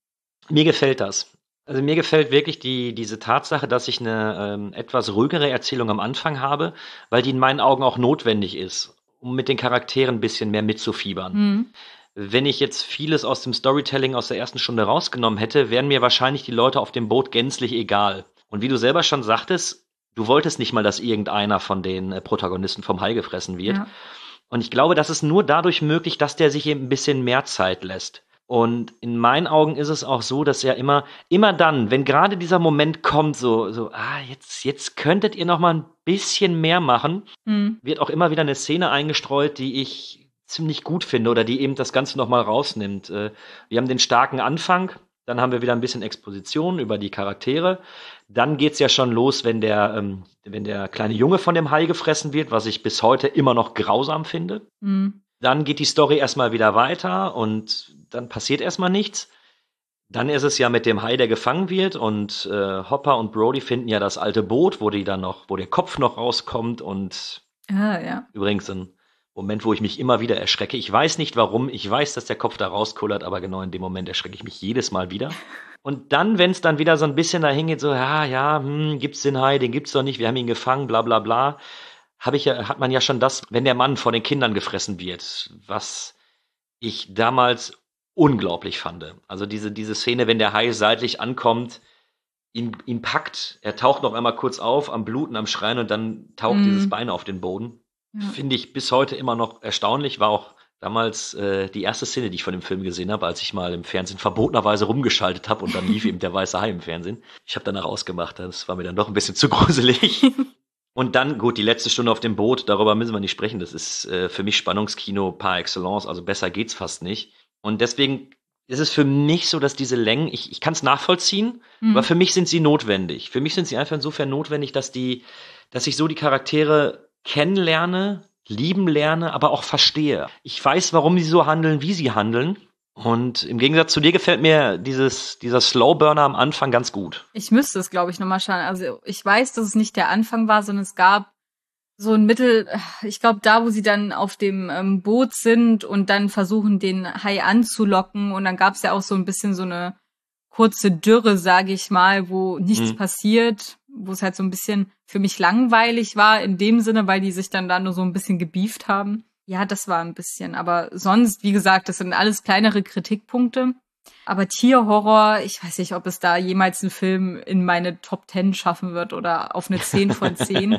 Mir gefällt das. Also mir gefällt wirklich die, diese Tatsache, dass ich eine ähm, etwas ruhigere Erzählung am Anfang habe, weil die in meinen Augen auch notwendig ist, um mit den Charakteren ein bisschen mehr mitzufiebern. Mhm. Wenn ich jetzt vieles aus dem Storytelling aus der ersten Stunde rausgenommen hätte, wären mir wahrscheinlich die Leute auf dem Boot gänzlich egal. Und wie du selber schon sagtest, du wolltest nicht mal, dass irgendeiner von den äh, Protagonisten vom Hai gefressen wird. Ja. Und ich glaube, das ist nur dadurch möglich, dass der sich eben ein bisschen mehr Zeit lässt. Und in meinen Augen ist es auch so, dass er immer, immer dann, wenn gerade dieser Moment kommt, so, so, ah, jetzt, jetzt könntet ihr noch mal ein bisschen mehr machen, Mhm. wird auch immer wieder eine Szene eingestreut, die ich ziemlich gut finde oder die eben das Ganze noch mal rausnimmt. Äh, Wir haben den starken Anfang, dann haben wir wieder ein bisschen Exposition über die Charaktere. Dann geht's ja schon los, wenn der, ähm, wenn der kleine Junge von dem Hai gefressen wird, was ich bis heute immer noch grausam finde. Mhm. Dann geht die Story erstmal wieder weiter und dann passiert erstmal nichts. Dann ist es ja mit dem Hai, der gefangen wird und äh, Hopper und Brody finden ja das alte Boot, wo die dann noch, wo der Kopf noch rauskommt und Ah, ja. übrigens ein Moment, wo ich mich immer wieder erschrecke. Ich weiß nicht warum, ich weiß, dass der Kopf da rauskullert, aber genau in dem Moment erschrecke ich mich jedes Mal wieder. Und dann, wenn es dann wieder so ein bisschen dahin geht, so, ja, ja, hm, gibt's den Hai, den gibt's doch nicht, wir haben ihn gefangen, bla bla bla, habe ich ja, hat man ja schon das, wenn der Mann von den Kindern gefressen wird, was ich damals unglaublich fand. Also diese, diese Szene, wenn der Hai seitlich ankommt, ihn, ihn packt, er taucht noch einmal kurz auf, am Bluten, am Schreien und dann taucht Mhm. dieses Bein auf den Boden. Ja. Finde ich bis heute immer noch erstaunlich, war auch damals äh, die erste Szene, die ich von dem Film gesehen habe, als ich mal im Fernsehen verbotenerweise rumgeschaltet habe und dann lief eben der weiße Hai im Fernsehen. Ich habe danach ausgemacht, das war mir dann doch ein bisschen zu gruselig. Und dann, gut, die letzte Stunde auf dem Boot, darüber müssen wir nicht sprechen, das ist äh, für mich Spannungskino par excellence, also besser geht's fast nicht. Und deswegen ist es für mich so, dass diese Längen, ich, ich kann es nachvollziehen, Mhm. aber für mich sind sie notwendig. Für mich sind sie einfach insofern notwendig, dass die, dass ich so die Charaktere kennenlerne, lieben lerne, aber auch verstehe. Ich weiß, warum sie so handeln, wie sie handeln. Und im Gegensatz zu dir gefällt mir dieses, dieser Slowburner am Anfang ganz gut. Ich müsste es, glaube ich, nochmal schauen. Also ich weiß, dass es nicht der Anfang war, sondern es gab so ein Mittel, ich glaube, da, wo sie dann auf dem ähm, Boot sind und dann versuchen, den Hai anzulocken. Und dann gab es ja auch so ein bisschen so eine kurze Dürre, sage ich mal, wo nichts Mhm. passiert, wo es halt so ein bisschen für mich langweilig war, in dem Sinne, weil die sich dann da nur so ein bisschen gebieft haben. Ja, das war ein bisschen. Aber sonst, wie gesagt, das sind alles kleinere Kritikpunkte. Aber Tierhorror, ich weiß nicht, ob es da jemals einen Film in meine Top Ten schaffen wird oder auf eine zehn von zehn.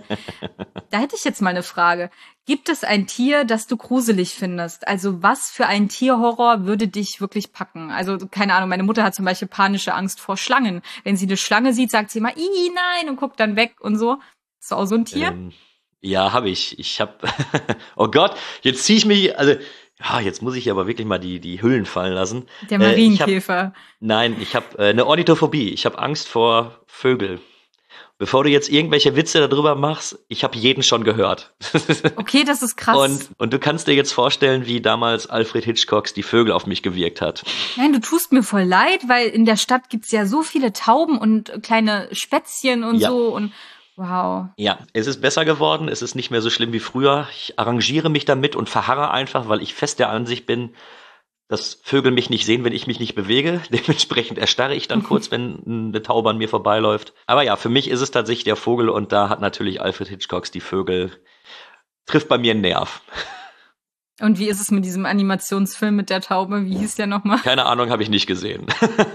Da hätte ich jetzt mal eine Frage. Gibt es ein Tier, das du gruselig findest? Also was für ein Tierhorror würde dich wirklich packen? Also keine Ahnung, meine Mutter hat zum Beispiel panische Angst vor Schlangen. Wenn sie eine Schlange sieht, sagt sie immer, ih, nein, und guckt dann weg und so. Ist auch so ein Tier? Ähm, ja, habe ich. Ich habe, oh Gott, jetzt ziehe ich mich, also, ja, jetzt muss ich aber wirklich mal die, die Hüllen fallen lassen. Der Äh, ich hab, Marienkäfer. nein, ich habe äh, eine Ornithophobie. Ich habe Angst vor Vögel. Bevor du jetzt irgendwelche Witze darüber machst, ich habe jeden schon gehört. Okay, das ist krass. Und, und du kannst dir jetzt vorstellen, wie damals Alfred Hitchcocks Die Vögel auf mich gewirkt hat. Nein, du tust mir voll leid, weil in der Stadt gibt's ja so viele Tauben und kleine Spätzchen und Ja. so und wow. Ja, es ist besser geworden, es ist nicht mehr so schlimm wie früher. Ich arrangiere mich damit und verharre einfach, weil ich fest der Ansicht bin, dass Vögel mich nicht sehen, wenn ich mich nicht bewege. Dementsprechend erstarre ich dann kurz, wenn eine Taube an mir vorbeiläuft. Aber ja, für mich ist es tatsächlich der Vogel und da hat natürlich Alfred Hitchcocks Die Vögel, trifft bei mir einen Nerv. Und wie ist es mit diesem Animationsfilm mit der Taube? Wie hieß der nochmal? Keine Ahnung, habe ich nicht gesehen.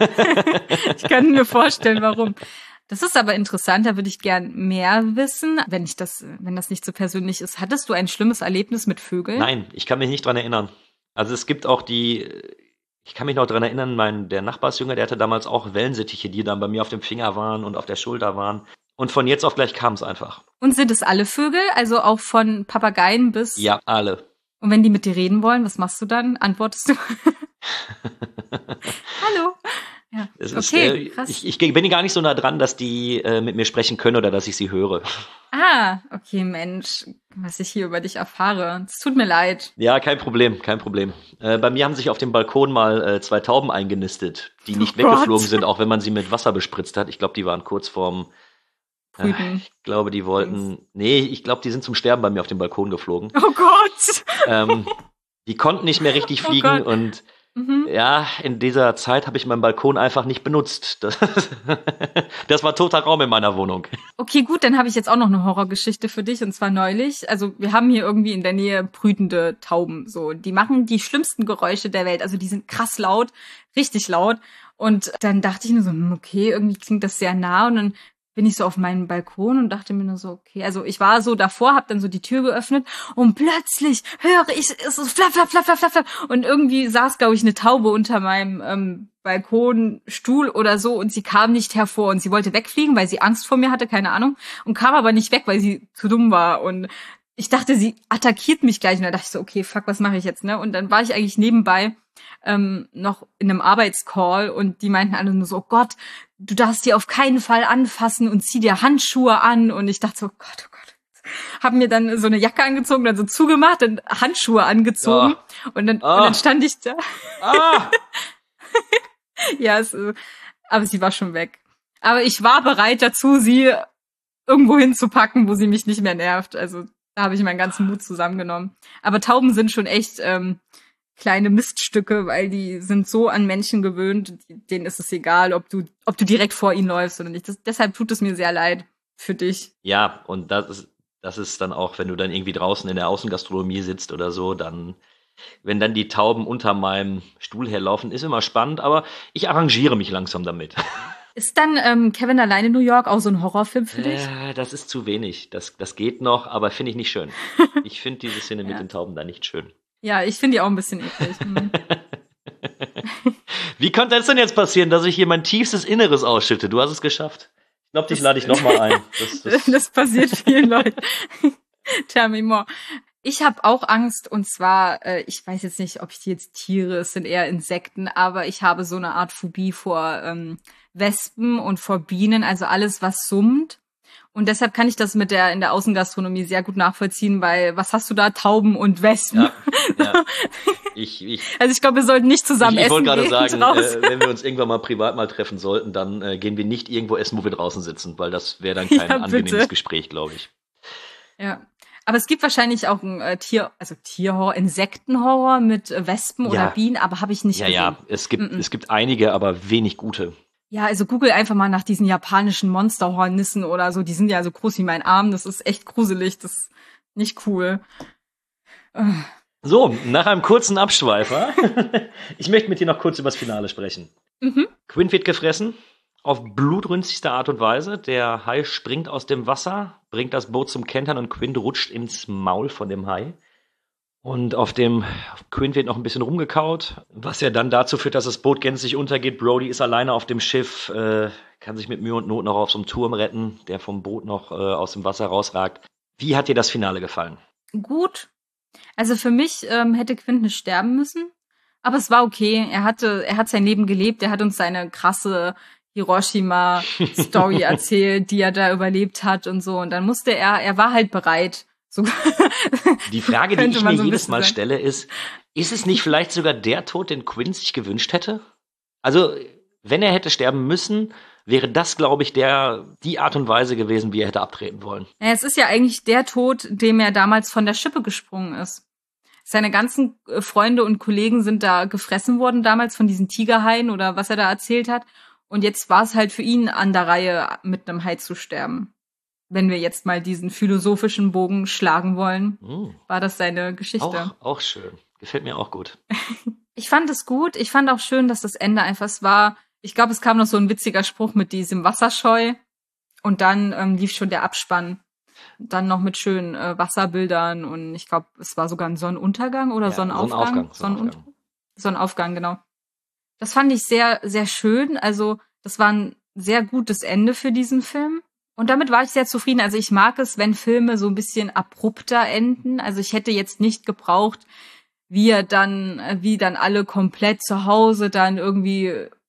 Ich kann mir vorstellen, warum. Das ist aber interessant, da würde ich gern mehr wissen, wenn ich das, wenn das nicht so persönlich ist. Hattest du ein schlimmes Erlebnis mit Vögeln? Nein, ich kann mich nicht dran erinnern. Also es gibt auch die, ich kann mich noch dran erinnern, mein, der Nachbarsjunge, der hatte damals auch Wellensittiche, die dann bei mir auf dem Finger waren und auf der Schulter waren. Und von jetzt auf gleich kam es einfach. Und sind es alle Vögel? Also auch von Papageien bis... Ja, alle. Und wenn die mit dir reden wollen, was machst du dann? Antwortest du? Hallo? Ja. Es okay, ist, äh, krass. ich, ich bin gar nicht so nah dran, dass die äh, mit mir sprechen können oder dass ich sie höre. Ah, okay, Mensch, was ich hier über dich erfahre. Es tut mir leid. Ja, kein Problem, kein Problem. Äh, bei mir haben sich auf dem Balkon mal äh, zwei Tauben eingenistet, die nicht Oh weggeflogen Gott. sind, auch wenn man sie mit Wasser bespritzt hat. Ich glaube, die waren kurz vorm Brüten. Äh, ich glaube, die wollten. Nee, ich glaube, die sind zum Sterben bei mir auf dem Balkon geflogen. Oh Gott. ähm, die konnten nicht mehr richtig Oh fliegen Gott. und Mhm. ja, in dieser Zeit habe ich meinen Balkon einfach nicht benutzt. Das, das war toter Raum in meiner Wohnung. Okay, gut, dann habe ich jetzt auch noch eine Horrorgeschichte für dich und zwar neulich. Also wir haben hier irgendwie in der Nähe brütende Tauben. So, die machen die schlimmsten Geräusche der Welt. Also die sind krass laut, richtig laut. Und dann dachte ich nur so, hm, okay, irgendwie klingt das sehr nah. Und dann bin ich so auf meinen Balkon und dachte mir nur so, okay, also ich war so davor, hab dann so die Tür geöffnet und plötzlich höre ich es so flapp, flapp, flapp, flapp, flapp, flapp. Und irgendwie saß, glaube ich, eine Taube unter meinem ähm, Balkonstuhl oder so und sie kam nicht hervor und sie wollte wegfliegen, weil sie Angst vor mir hatte, keine Ahnung, und kam aber nicht weg, weil sie zu dumm war und ich dachte, sie attackiert mich gleich und da dachte ich so, okay, fuck, was mache ich jetzt, ne? Und dann war ich eigentlich nebenbei ähm, noch in einem Arbeitscall und die meinten alle nur so, oh Gott, du darfst die auf keinen Fall anfassen und zieh dir Handschuhe an und ich dachte so, oh Gott, oh Gott. Hab mir dann so eine Jacke angezogen, dann so zugemacht, dann Handschuhe angezogen oh. und, dann, oh. und dann stand ich da. Ah. Ja, es, aber sie war schon weg. Aber ich war bereit dazu, sie irgendwo hinzupacken, wo sie mich nicht mehr nervt. Also da habe ich meinen ganzen Mut zusammengenommen. Aber Tauben sind schon echt ähm, kleine Miststücke, weil die sind so an Menschen gewöhnt, denen ist es egal, ob du ob du direkt vor ihnen läufst oder nicht. Das, deshalb tut es mir sehr leid für dich. Ja, und das ist, das ist dann auch, wenn du dann irgendwie draußen in der Außengastronomie sitzt oder so, dann, wenn dann die Tauben unter meinem Stuhl herlaufen, ist immer spannend, aber ich arrangiere mich langsam damit. Ist dann ähm, Kevin allein in New York auch so ein Horrorfilm für dich? Äh, das ist zu wenig. Das, das geht noch, aber finde ich nicht schön. Ich finde diese Szene mit Ja. den Tauben da nicht schön. Ja, ich finde die auch ein bisschen eklig. Mhm. Wie konnte es denn jetzt passieren, dass ich hier mein tiefstes Inneres ausschütte? Du hast es geschafft. Ich glaube, dich lade ich nochmal ein. Das, das Das passiert vielen Leuten. Tell me more. Ich habe auch Angst und zwar, äh, ich weiß jetzt nicht, ob ich die jetzt Tiere, es sind eher Insekten, aber ich habe so eine Art Phobie vor ähm, Wespen und vor Bienen, also alles, was summt. Und deshalb kann ich das mit der in der Außengastronomie sehr gut nachvollziehen, weil was hast du da? Tauben und Wespen. Ja, ja. Ich, ich, Also ich glaube, wir sollten nicht zusammen ich, ich essen wollte gerade gehen. sagen, draußen. äh, wenn wir uns irgendwann mal privat mal treffen sollten, dann äh, gehen wir nicht irgendwo essen, wo wir draußen sitzen, weil das wäre dann kein Ja, angenehmes bitte. Gespräch, glaube ich. Ja. Aber es gibt wahrscheinlich auch ein äh, Tier, also Tierhorror, Insektenhorror mit äh, Wespen Ja. oder Bienen, aber habe ich nicht Ja, gesehen. ja, es gibt, Mm-mm. es gibt einige, aber wenig gute. Ja, also google einfach mal nach diesen japanischen Monsterhornissen oder so. Die sind ja so groß wie mein Arm. Das ist echt gruselig. Das ist nicht cool. Äh, So, nach einem kurzen Abschweifer. Ich möchte mit dir noch kurz über das Finale sprechen. Mhm. Quint wird gefressen. Auf blutrünstigste Art und Weise. Der Hai springt aus dem Wasser, bringt das Boot zum Kentern und Quint rutscht ins Maul von dem Hai. Und auf dem Quint wird noch ein bisschen rumgekaut, was ja dann dazu führt, dass das Boot gänzlich untergeht. Brody ist alleine auf dem Schiff, äh, kann sich mit Mühe und Not noch auf so einem Turm retten, der vom Boot noch äh, aus dem Wasser rausragt. Wie hat dir das Finale gefallen? Gut. Also für mich ähm, hätte Quint nicht sterben müssen. Aber es war okay. Er hatte, er hat sein Leben gelebt. Er hat uns seine krasse Hiroshima-Story erzählt, die er da überlebt hat und so. Und dann musste er, er war halt bereit. So Die Frage, die könnte ich man mir so ein jedes bisschen Mal sagen. stelle, ist, ist es nicht vielleicht sogar der Tod, den Quint sich gewünscht hätte? Also, wenn er hätte sterben müssen, wäre das, glaube ich, der, die Art und Weise gewesen, wie er hätte abtreten wollen. Ja, es ist ja eigentlich der Tod, dem er damals von der Schippe gesprungen ist. Seine ganzen äh, Freunde und Kollegen sind da gefressen worden damals von diesen Tigerhaien oder was er da erzählt hat. Und jetzt war es halt für ihn an der Reihe, mit einem Hai zu sterben. Wenn wir jetzt mal diesen philosophischen Bogen schlagen wollen, Hm. war das seine Geschichte. Auch, auch schön. Gefällt mir auch gut. Ich fand es gut. Ich fand auch schön, dass das Ende einfach es war. Ich glaube, es kam noch so ein witziger Spruch mit diesem Wasserscheu. Und dann ähm, lief schon der Abspann. Dann noch mit schönen äh, Wasserbildern. Und ich glaube, es war sogar ein Sonnenuntergang oder Ja, Sonnenaufgang. Sonnenaufgang, Sonnenunter- Sonnenaufgang. Sonnenaufgang, genau. Das fand ich sehr, sehr schön. Also, das war ein sehr gutes Ende für diesen Film. Und damit war ich sehr zufrieden. Also ich mag es, wenn Filme so ein bisschen abrupter enden. Also ich hätte jetzt nicht gebraucht, wie er dann, wie dann alle komplett zu Hause dann irgendwie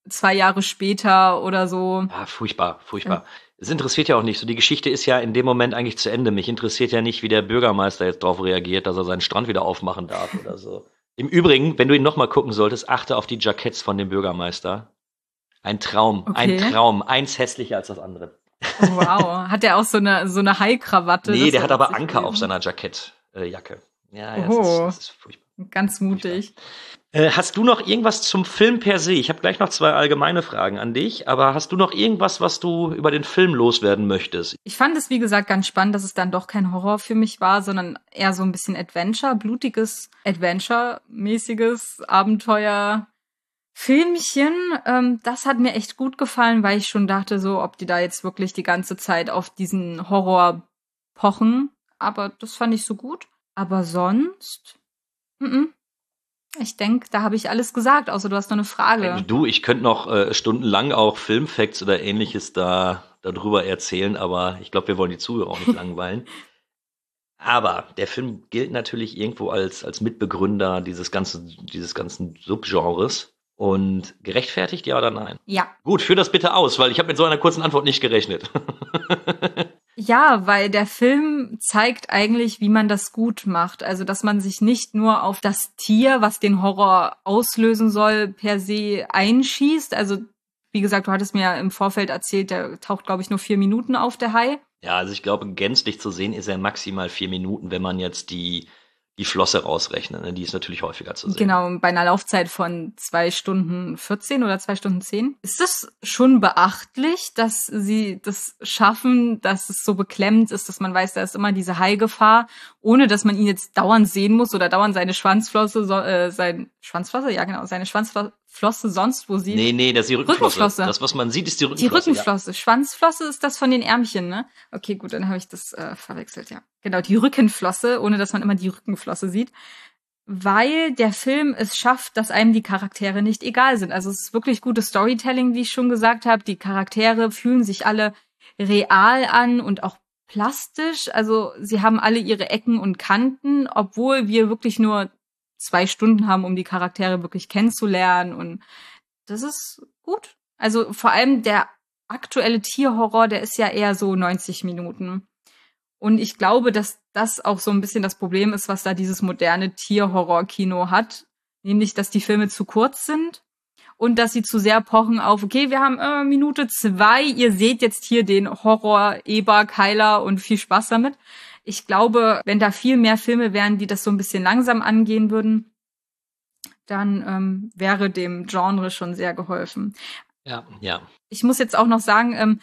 zwei Jahre später oder so. Ah, furchtbar, furchtbar. Ja. Es interessiert ja auch nicht so. Die Geschichte ist ja in dem Moment eigentlich zu Ende. Mich interessiert ja nicht, wie der Bürgermeister jetzt darauf reagiert, dass er seinen Strand wieder aufmachen darf oder so. Im Übrigen, wenn du ihn nochmal gucken solltest, achte auf die Jacketts von dem Bürgermeister. Ein Traum, okay. ein Traum. Eins hässlicher als das andere. Oh, wow. Hat der auch so eine, so eine Hai-Krawatte? Nee, der hat aber Anker auf seiner Jackettjacke. Äh, ja, ja, oh. das, ist, das ist furchtbar. Ganz mutig. Äh, hast du noch irgendwas zum Film per se? Ich habe gleich noch zwei allgemeine Fragen an dich, aber hast du noch irgendwas, was du über den Film loswerden möchtest? Ich fand es, wie gesagt, ganz spannend, dass es dann doch kein Horror für mich war, sondern eher so ein bisschen Adventure, blutiges Adventure-mäßiges Abenteuer. Filmchen, ähm, das hat mir echt gut gefallen, weil ich schon dachte, so, ob die da jetzt wirklich die ganze Zeit auf diesen Horror pochen. Aber das fand ich so gut. Aber sonst, m-m. ich denke, da habe ich alles gesagt, außer du hast noch eine Frage. Du, ich könnte noch äh, stundenlang auch Filmfacts oder Ähnliches da darüber erzählen, aber ich glaube, wir wollen die Zuhörer auch nicht langweilen. Aber der Film gilt natürlich irgendwo als als Mitbegründer dieses ganzen dieses ganzen Subgenres. Und gerechtfertigt, ja oder nein? Ja. Gut, führ das bitte aus, weil ich habe mit so einer kurzen Antwort nicht gerechnet. Ja, weil der Film zeigt eigentlich, wie man das gut macht. Also, dass man sich nicht nur auf das Tier, was den Horror auslösen soll, per se einschießt. Also, wie gesagt, du hattest mir ja im Vorfeld erzählt, der taucht, glaube ich, nur vier Minuten auf, der Hai. Ja, also ich glaube, gänzlich zu sehen ist er maximal vier Minuten, wenn man jetzt die die Flosse rausrechnet. Ne? Die ist natürlich häufiger zu sehen. Genau, bei einer Laufzeit von zwei Stunden vierzehn oder zwei Stunden zehn. Ist es schon beachtlich, dass sie das schaffen, dass es so beklemmend ist, dass man weiß, da ist immer diese Hai-Gefahr, ohne dass man ihn jetzt dauernd sehen muss oder dauernd seine Schwanzflosse, so, äh, sein Schwanzflosse, ja genau, seine Schwanzflosse sonst wo sieht. Nee, nee, das ist die Rückenflosse. Rückenflosse. Das, was man sieht, ist die Rückenflosse. Die Rückenflosse. Ja. Schwanzflosse ist das von den Ärmchen, ne? Okay, gut, dann habe ich das äh, verwechselt, ja. Genau, die Rückenflosse, ohne dass man immer die Rückenflosse sieht. Weil der Film es schafft, dass einem die Charaktere nicht egal sind. Also es ist wirklich gutes Storytelling, wie ich schon gesagt habe. Die Charaktere fühlen sich alle real an und auch plastisch. Also sie haben alle ihre Ecken und Kanten, obwohl wir wirklich nur zwei Stunden haben, um die Charaktere wirklich kennenzulernen. Und das ist gut. Also vor allem der aktuelle Tierhorror, der ist ja eher so neunzig Minuten. Und ich glaube, dass das auch so ein bisschen das Problem ist, was da dieses moderne Tierhorror-Kino hat. Nämlich, dass die Filme zu kurz sind und dass sie zu sehr pochen auf, okay, wir haben äh, Minute zwei, ihr seht jetzt hier den Horror-Eber-Keiler und viel Spaß damit. Ich glaube, wenn da viel mehr Filme wären, die das so ein bisschen langsam angehen würden, dann ähm, wäre dem Genre schon sehr geholfen. Ja, ja. Ich muss jetzt auch noch sagen, ähm,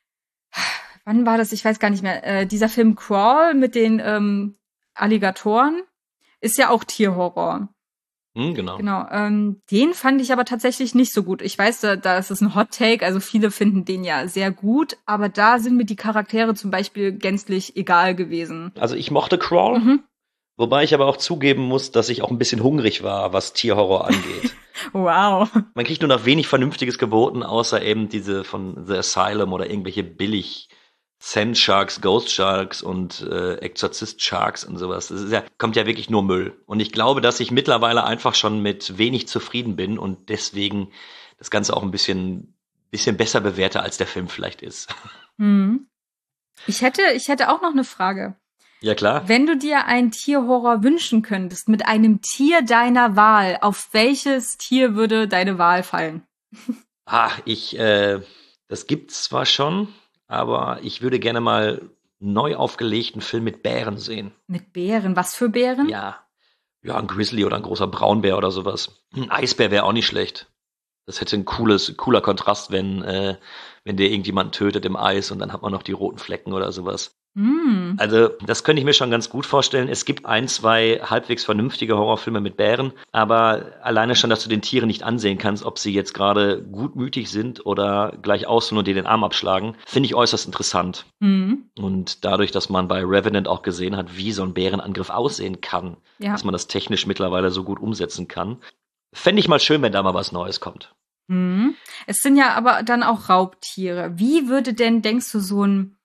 wann war das? Ich weiß gar nicht mehr. Äh, dieser Film Crawl mit den ähm, Alligatoren ist ja auch Tierhorror. Hm, genau. Genau. Ähm, den fand ich aber tatsächlich nicht so gut. Ich weiß, da, da ist es ein Hot Take, also viele finden den ja sehr gut, aber da sind mir die Charaktere zum Beispiel gänzlich egal gewesen. Also ich mochte Crawl, mhm. wobei ich aber auch zugeben muss, dass ich auch ein bisschen hungrig war, was Tierhorror angeht. Wow. Man kriegt nur noch wenig Vernünftiges geboten, außer eben diese von The Asylum oder irgendwelche billig Sand Sharks, Ghost Sharks und äh, Exorcist Sharks und sowas. Das ist ja, kommt ja wirklich nur Müll. Und ich glaube, dass ich mittlerweile einfach schon mit wenig zufrieden bin und deswegen das Ganze auch ein bisschen, bisschen besser bewerte, als der Film vielleicht ist. Hm. Ich hätte, ich hätte auch noch eine Frage. Ja, klar. Wenn du dir einen Tierhorror wünschen könntest, mit einem Tier deiner Wahl, auf welches Tier würde deine Wahl fallen? Ah, ich, äh, das gibt's zwar schon, aber ich würde gerne mal neu aufgelegten Film mit Bären sehen. Mit Bären? Was für Bären? Ja, ja, ein Grizzly oder ein großer Braunbär oder sowas. Ein Eisbär wäre auch nicht schlecht. Das hätte ein cooles, cooler Kontrast, wenn, äh, wenn der irgendjemanden tötet im Eis und dann hat man noch die roten Flecken oder sowas. Mm. Also, das könnte ich mir schon ganz gut vorstellen. Es gibt ein, zwei halbwegs vernünftige Horrorfilme mit Bären, aber alleine schon, dass du den Tieren nicht ansehen kannst, ob sie jetzt gerade gutmütig sind oder gleich ausholen und dir den Arm abschlagen, finde ich äußerst interessant. Mm. Und dadurch, dass man bei Revenant auch gesehen hat, wie so ein Bärenangriff aussehen kann, ja. dass man das technisch mittlerweile so gut umsetzen kann, fände ich mal schön, wenn da mal was Neues kommt. Mm. Es sind ja aber dann auch Raubtiere. Wie würde denn, denkst du, so ein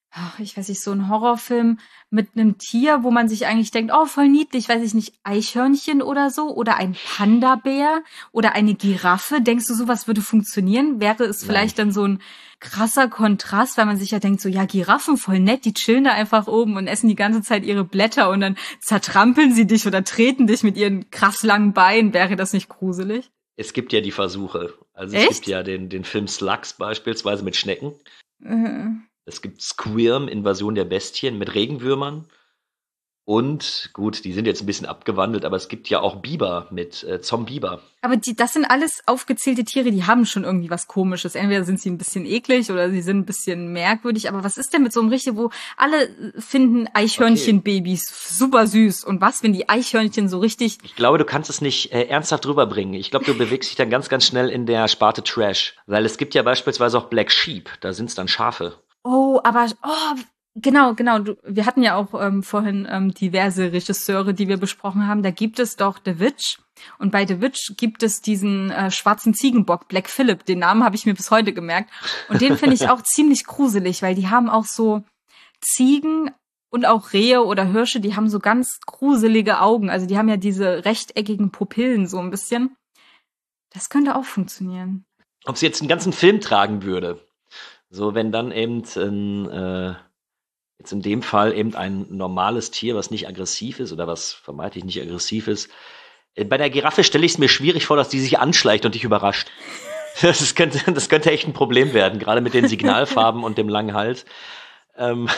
ach, ich weiß nicht, so ein Horrorfilm mit einem Tier, wo man sich eigentlich denkt, oh, voll niedlich, weiß ich nicht, Eichhörnchen oder so oder ein Panda-Bär oder eine Giraffe. Denkst du, sowas würde funktionieren? Wäre es Nein. vielleicht dann so ein krasser Kontrast, weil man sich ja denkt, so, ja, Giraffen, voll nett, die chillen da einfach oben und essen die ganze Zeit ihre Blätter und dann zertrampeln sie dich oder treten dich mit ihren krass langen Beinen. Wäre das nicht gruselig? Es gibt ja die Versuche. Also Echt? es gibt ja den, den Film Slugs beispielsweise mit Schnecken. Mhm. Es gibt Squirm, Invasion der Bestien mit Regenwürmern. Und gut, die sind jetzt ein bisschen abgewandelt, aber es gibt ja auch Biber mit äh, Zombiber. Aber die, das sind alles aufgezählte Tiere, die haben schon irgendwie was Komisches. Entweder sind sie ein bisschen eklig oder sie sind ein bisschen merkwürdig. Aber was ist denn mit so einem richtig, wo alle finden Eichhörnchenbabys super süß? Und was, wenn die Eichhörnchen so richtig... Ich glaube, du kannst es nicht äh, ernsthaft rüberbringen. Ich glaube, du bewegst dich dann ganz, ganz schnell in der Sparte Trash. Weil es gibt ja beispielsweise auch Black Sheep, da sind es dann Schafe. Oh, aber... Oh, genau, genau. Du, wir hatten ja auch ähm, vorhin ähm, diverse Regisseure, die wir besprochen haben. Da gibt es doch The Witch. Und bei The Witch gibt es diesen äh, schwarzen Ziegenbock, Black Phillip. Den Namen habe ich mir bis heute gemerkt. Und den finde ich auch ziemlich gruselig, weil die haben auch so Ziegen und auch Rehe oder Hirsche, die haben so ganz gruselige Augen. Also die haben ja diese rechteckigen Pupillen so ein bisschen. Das könnte auch funktionieren. Ob sie jetzt einen ganzen Film tragen würde. So, wenn dann eben ein, äh, jetzt in dem Fall eben ein normales Tier, was nicht aggressiv ist oder was vermeintlich nicht aggressiv ist. Äh, bei der Giraffe stelle ich es mir schwierig vor, dass die sich anschleicht und dich überrascht. Das, ist, könnte, das könnte echt ein Problem werden, gerade mit den Signalfarben und dem langen Hals. Ähm.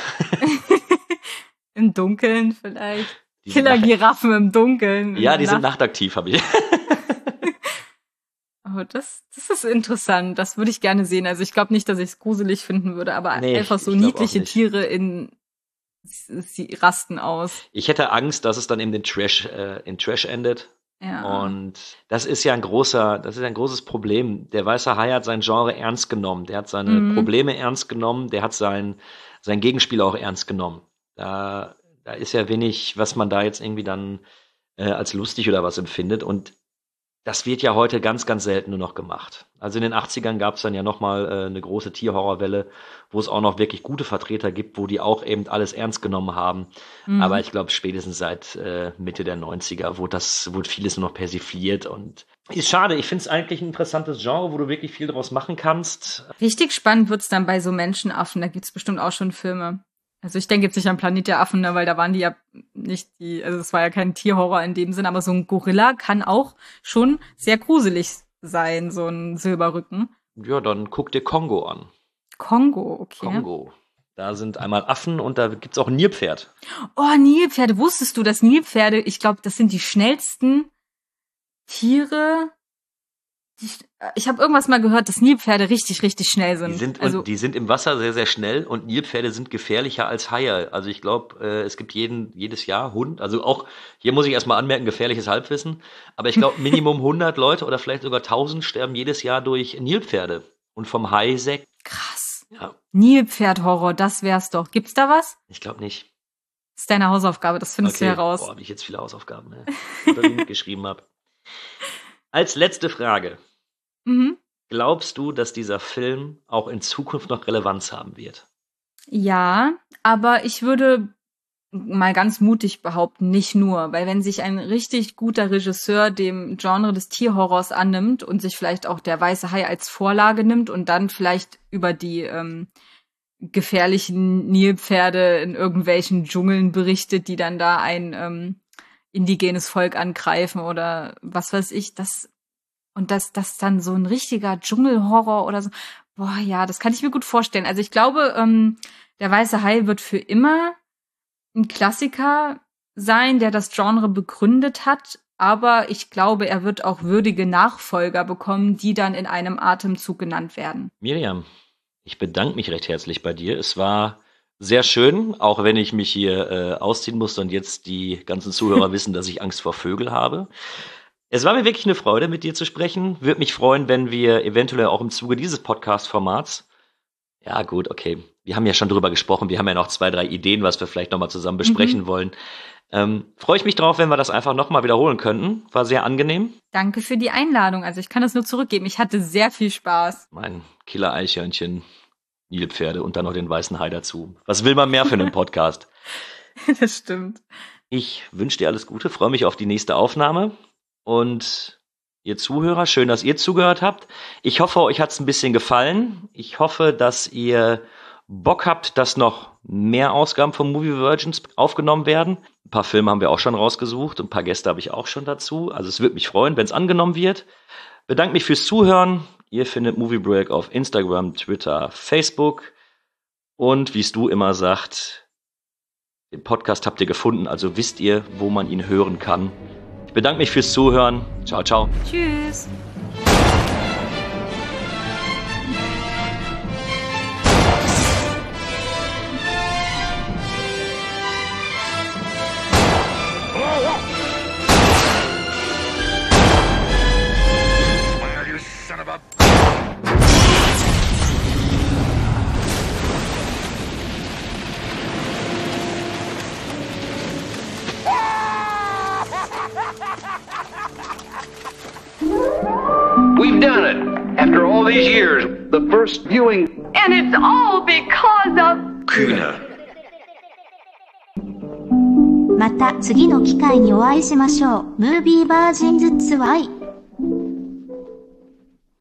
Im Dunkeln vielleicht. Die sind Killer-Giraffen im Dunkeln. Ja, die Nacht. sind nachtaktiv, habe ich. Oh, das, das ist interessant. Das würde ich gerne sehen. Also ich glaube nicht, dass ich es gruselig finden würde, aber Nee, einfach so ich glaub niedliche auch nicht. Tiere in sie rasten aus. Ich hätte Angst, dass es dann eben in Trash, äh, in Trash endet. Ja. Und das ist ja ein großer, das ist ein großes Problem. Der Weiße Hai hat sein Genre ernst genommen. Der hat seine Mhm. Probleme ernst genommen. Der hat sein, sein Gegenspieler auch ernst genommen. Da, da ist ja wenig, was man da jetzt irgendwie dann äh, als lustig oder was empfindet. Und das wird ja heute ganz, ganz selten nur noch gemacht. Also in den achtzigern gab es dann ja nochmal äh, eine große Tierhorrorwelle, wo es auch noch wirklich gute Vertreter gibt, wo die auch eben alles ernst genommen haben. Mhm. Aber ich glaube, spätestens seit äh, Mitte der neunziger wurde das, wurde vieles nur noch persifliert und ist schade. Ich finde es eigentlich ein interessantes Genre, wo du wirklich viel draus machen kannst. Richtig spannend wird's dann bei so Menschenaffen. Da gibt's bestimmt auch schon Filme. Also ich denke jetzt nicht an Planet der Affen, ne, weil da waren die ja nicht die, also es war ja kein Tierhorror in dem Sinn, aber so ein Gorilla kann auch schon sehr gruselig sein, so ein Silberrücken. Ja, dann guck dir Kongo an. Kongo, okay. Kongo. Da sind einmal Affen und da gibt's auch ein Nilpferd. Oh, Nilpferde, wusstest du, dass Nilpferde, ich glaube, das sind die schnellsten Tiere. Die, ich habe irgendwas mal gehört, dass Nilpferde richtig, richtig schnell sind. Die sind, also, und die sind im Wasser sehr, sehr schnell und Nilpferde sind gefährlicher als Haie. Also ich glaube, äh, es gibt jeden, jedes Jahr Hund, also auch, hier muss ich erstmal anmerken, gefährliches Halbwissen, aber ich glaube, Minimum hundert Leute oder vielleicht sogar tausend sterben jedes Jahr durch Nilpferde und vom Haisekt. krass. Ja, Nilpferd-Horror, das wär's doch. Gibt's da was? ich glaube nicht. Das ist deine Hausaufgabe, das findest du heraus. Boah, habe ich jetzt viele Hausaufgaben, ne? Oder die ich mitgeschrieben habe. Als letzte Frage. Mhm. Glaubst du, dass dieser Film auch in Zukunft noch Relevanz haben wird? Ja, aber ich würde mal ganz mutig behaupten, nicht nur, weil wenn sich ein richtig guter Regisseur dem Genre des Tierhorrors annimmt und sich vielleicht auch der Weiße Hai als Vorlage nimmt und dann vielleicht über die ähm, gefährlichen Nilpferde in irgendwelchen Dschungeln berichtet, die dann da ein ähm, indigenes Volk angreifen oder was weiß ich, das und das das dann so ein richtiger Dschungelhorror oder so. Boah, ja, das kann ich mir gut vorstellen. Also ich glaube, ähm, der Weiße Hai wird für immer ein Klassiker sein, der das Genre begründet hat, aber ich glaube, er wird auch würdige Nachfolger bekommen, die dann in einem Atemzug genannt werden. Miriam, ich bedanke mich recht herzlich bei dir. Es war sehr schön, auch wenn ich mich hier äh, ausziehen musste und jetzt die ganzen Zuhörer wissen, dass ich Angst vor Vögeln habe. Es war mir wirklich eine Freude, mit dir zu sprechen. Würde mich freuen, wenn wir eventuell auch im Zuge dieses Podcast-Formats, ja gut, okay, wir haben ja schon drüber gesprochen, wir haben ja noch zwei, drei Ideen, was wir vielleicht nochmal zusammen besprechen mhm. wollen. Ähm, freue ich mich drauf, wenn wir das einfach nochmal wiederholen könnten. War sehr angenehm. Danke für die Einladung. Also ich kann das nur zurückgeben. Ich hatte sehr viel Spaß. Mein Killer-Eichhörnchen Nilpferde und dann noch den weißen Hai dazu. Was will man mehr für einen Podcast? Das stimmt. Ich wünsche dir alles Gute, freue mich auf die nächste Aufnahme und ihr Zuhörer, schön, dass ihr zugehört habt. Ich hoffe, euch hat es ein bisschen gefallen. Ich hoffe, dass ihr Bock habt, dass noch mehr Ausgaben von Movie Virgins aufgenommen werden. Ein paar Filme haben wir auch schon rausgesucht und ein paar Gäste habe ich auch schon dazu. Also es würde mich freuen, wenn es angenommen wird. Bedanke mich fürs Zuhören. Ihr findet Movie Break auf Instagram, Twitter, Facebook und wie es du immer sagst, den Podcast habt ihr gefunden, also wisst ihr, wo man ihn hören kann. Ich bedanke mich fürs Zuhören. Ciao, ciao. Tschüss. We've done it. After all these years, the first viewing. And it's all because of... Kühne. また次の機会にお会いしましょう。ムービーバージンズツアイ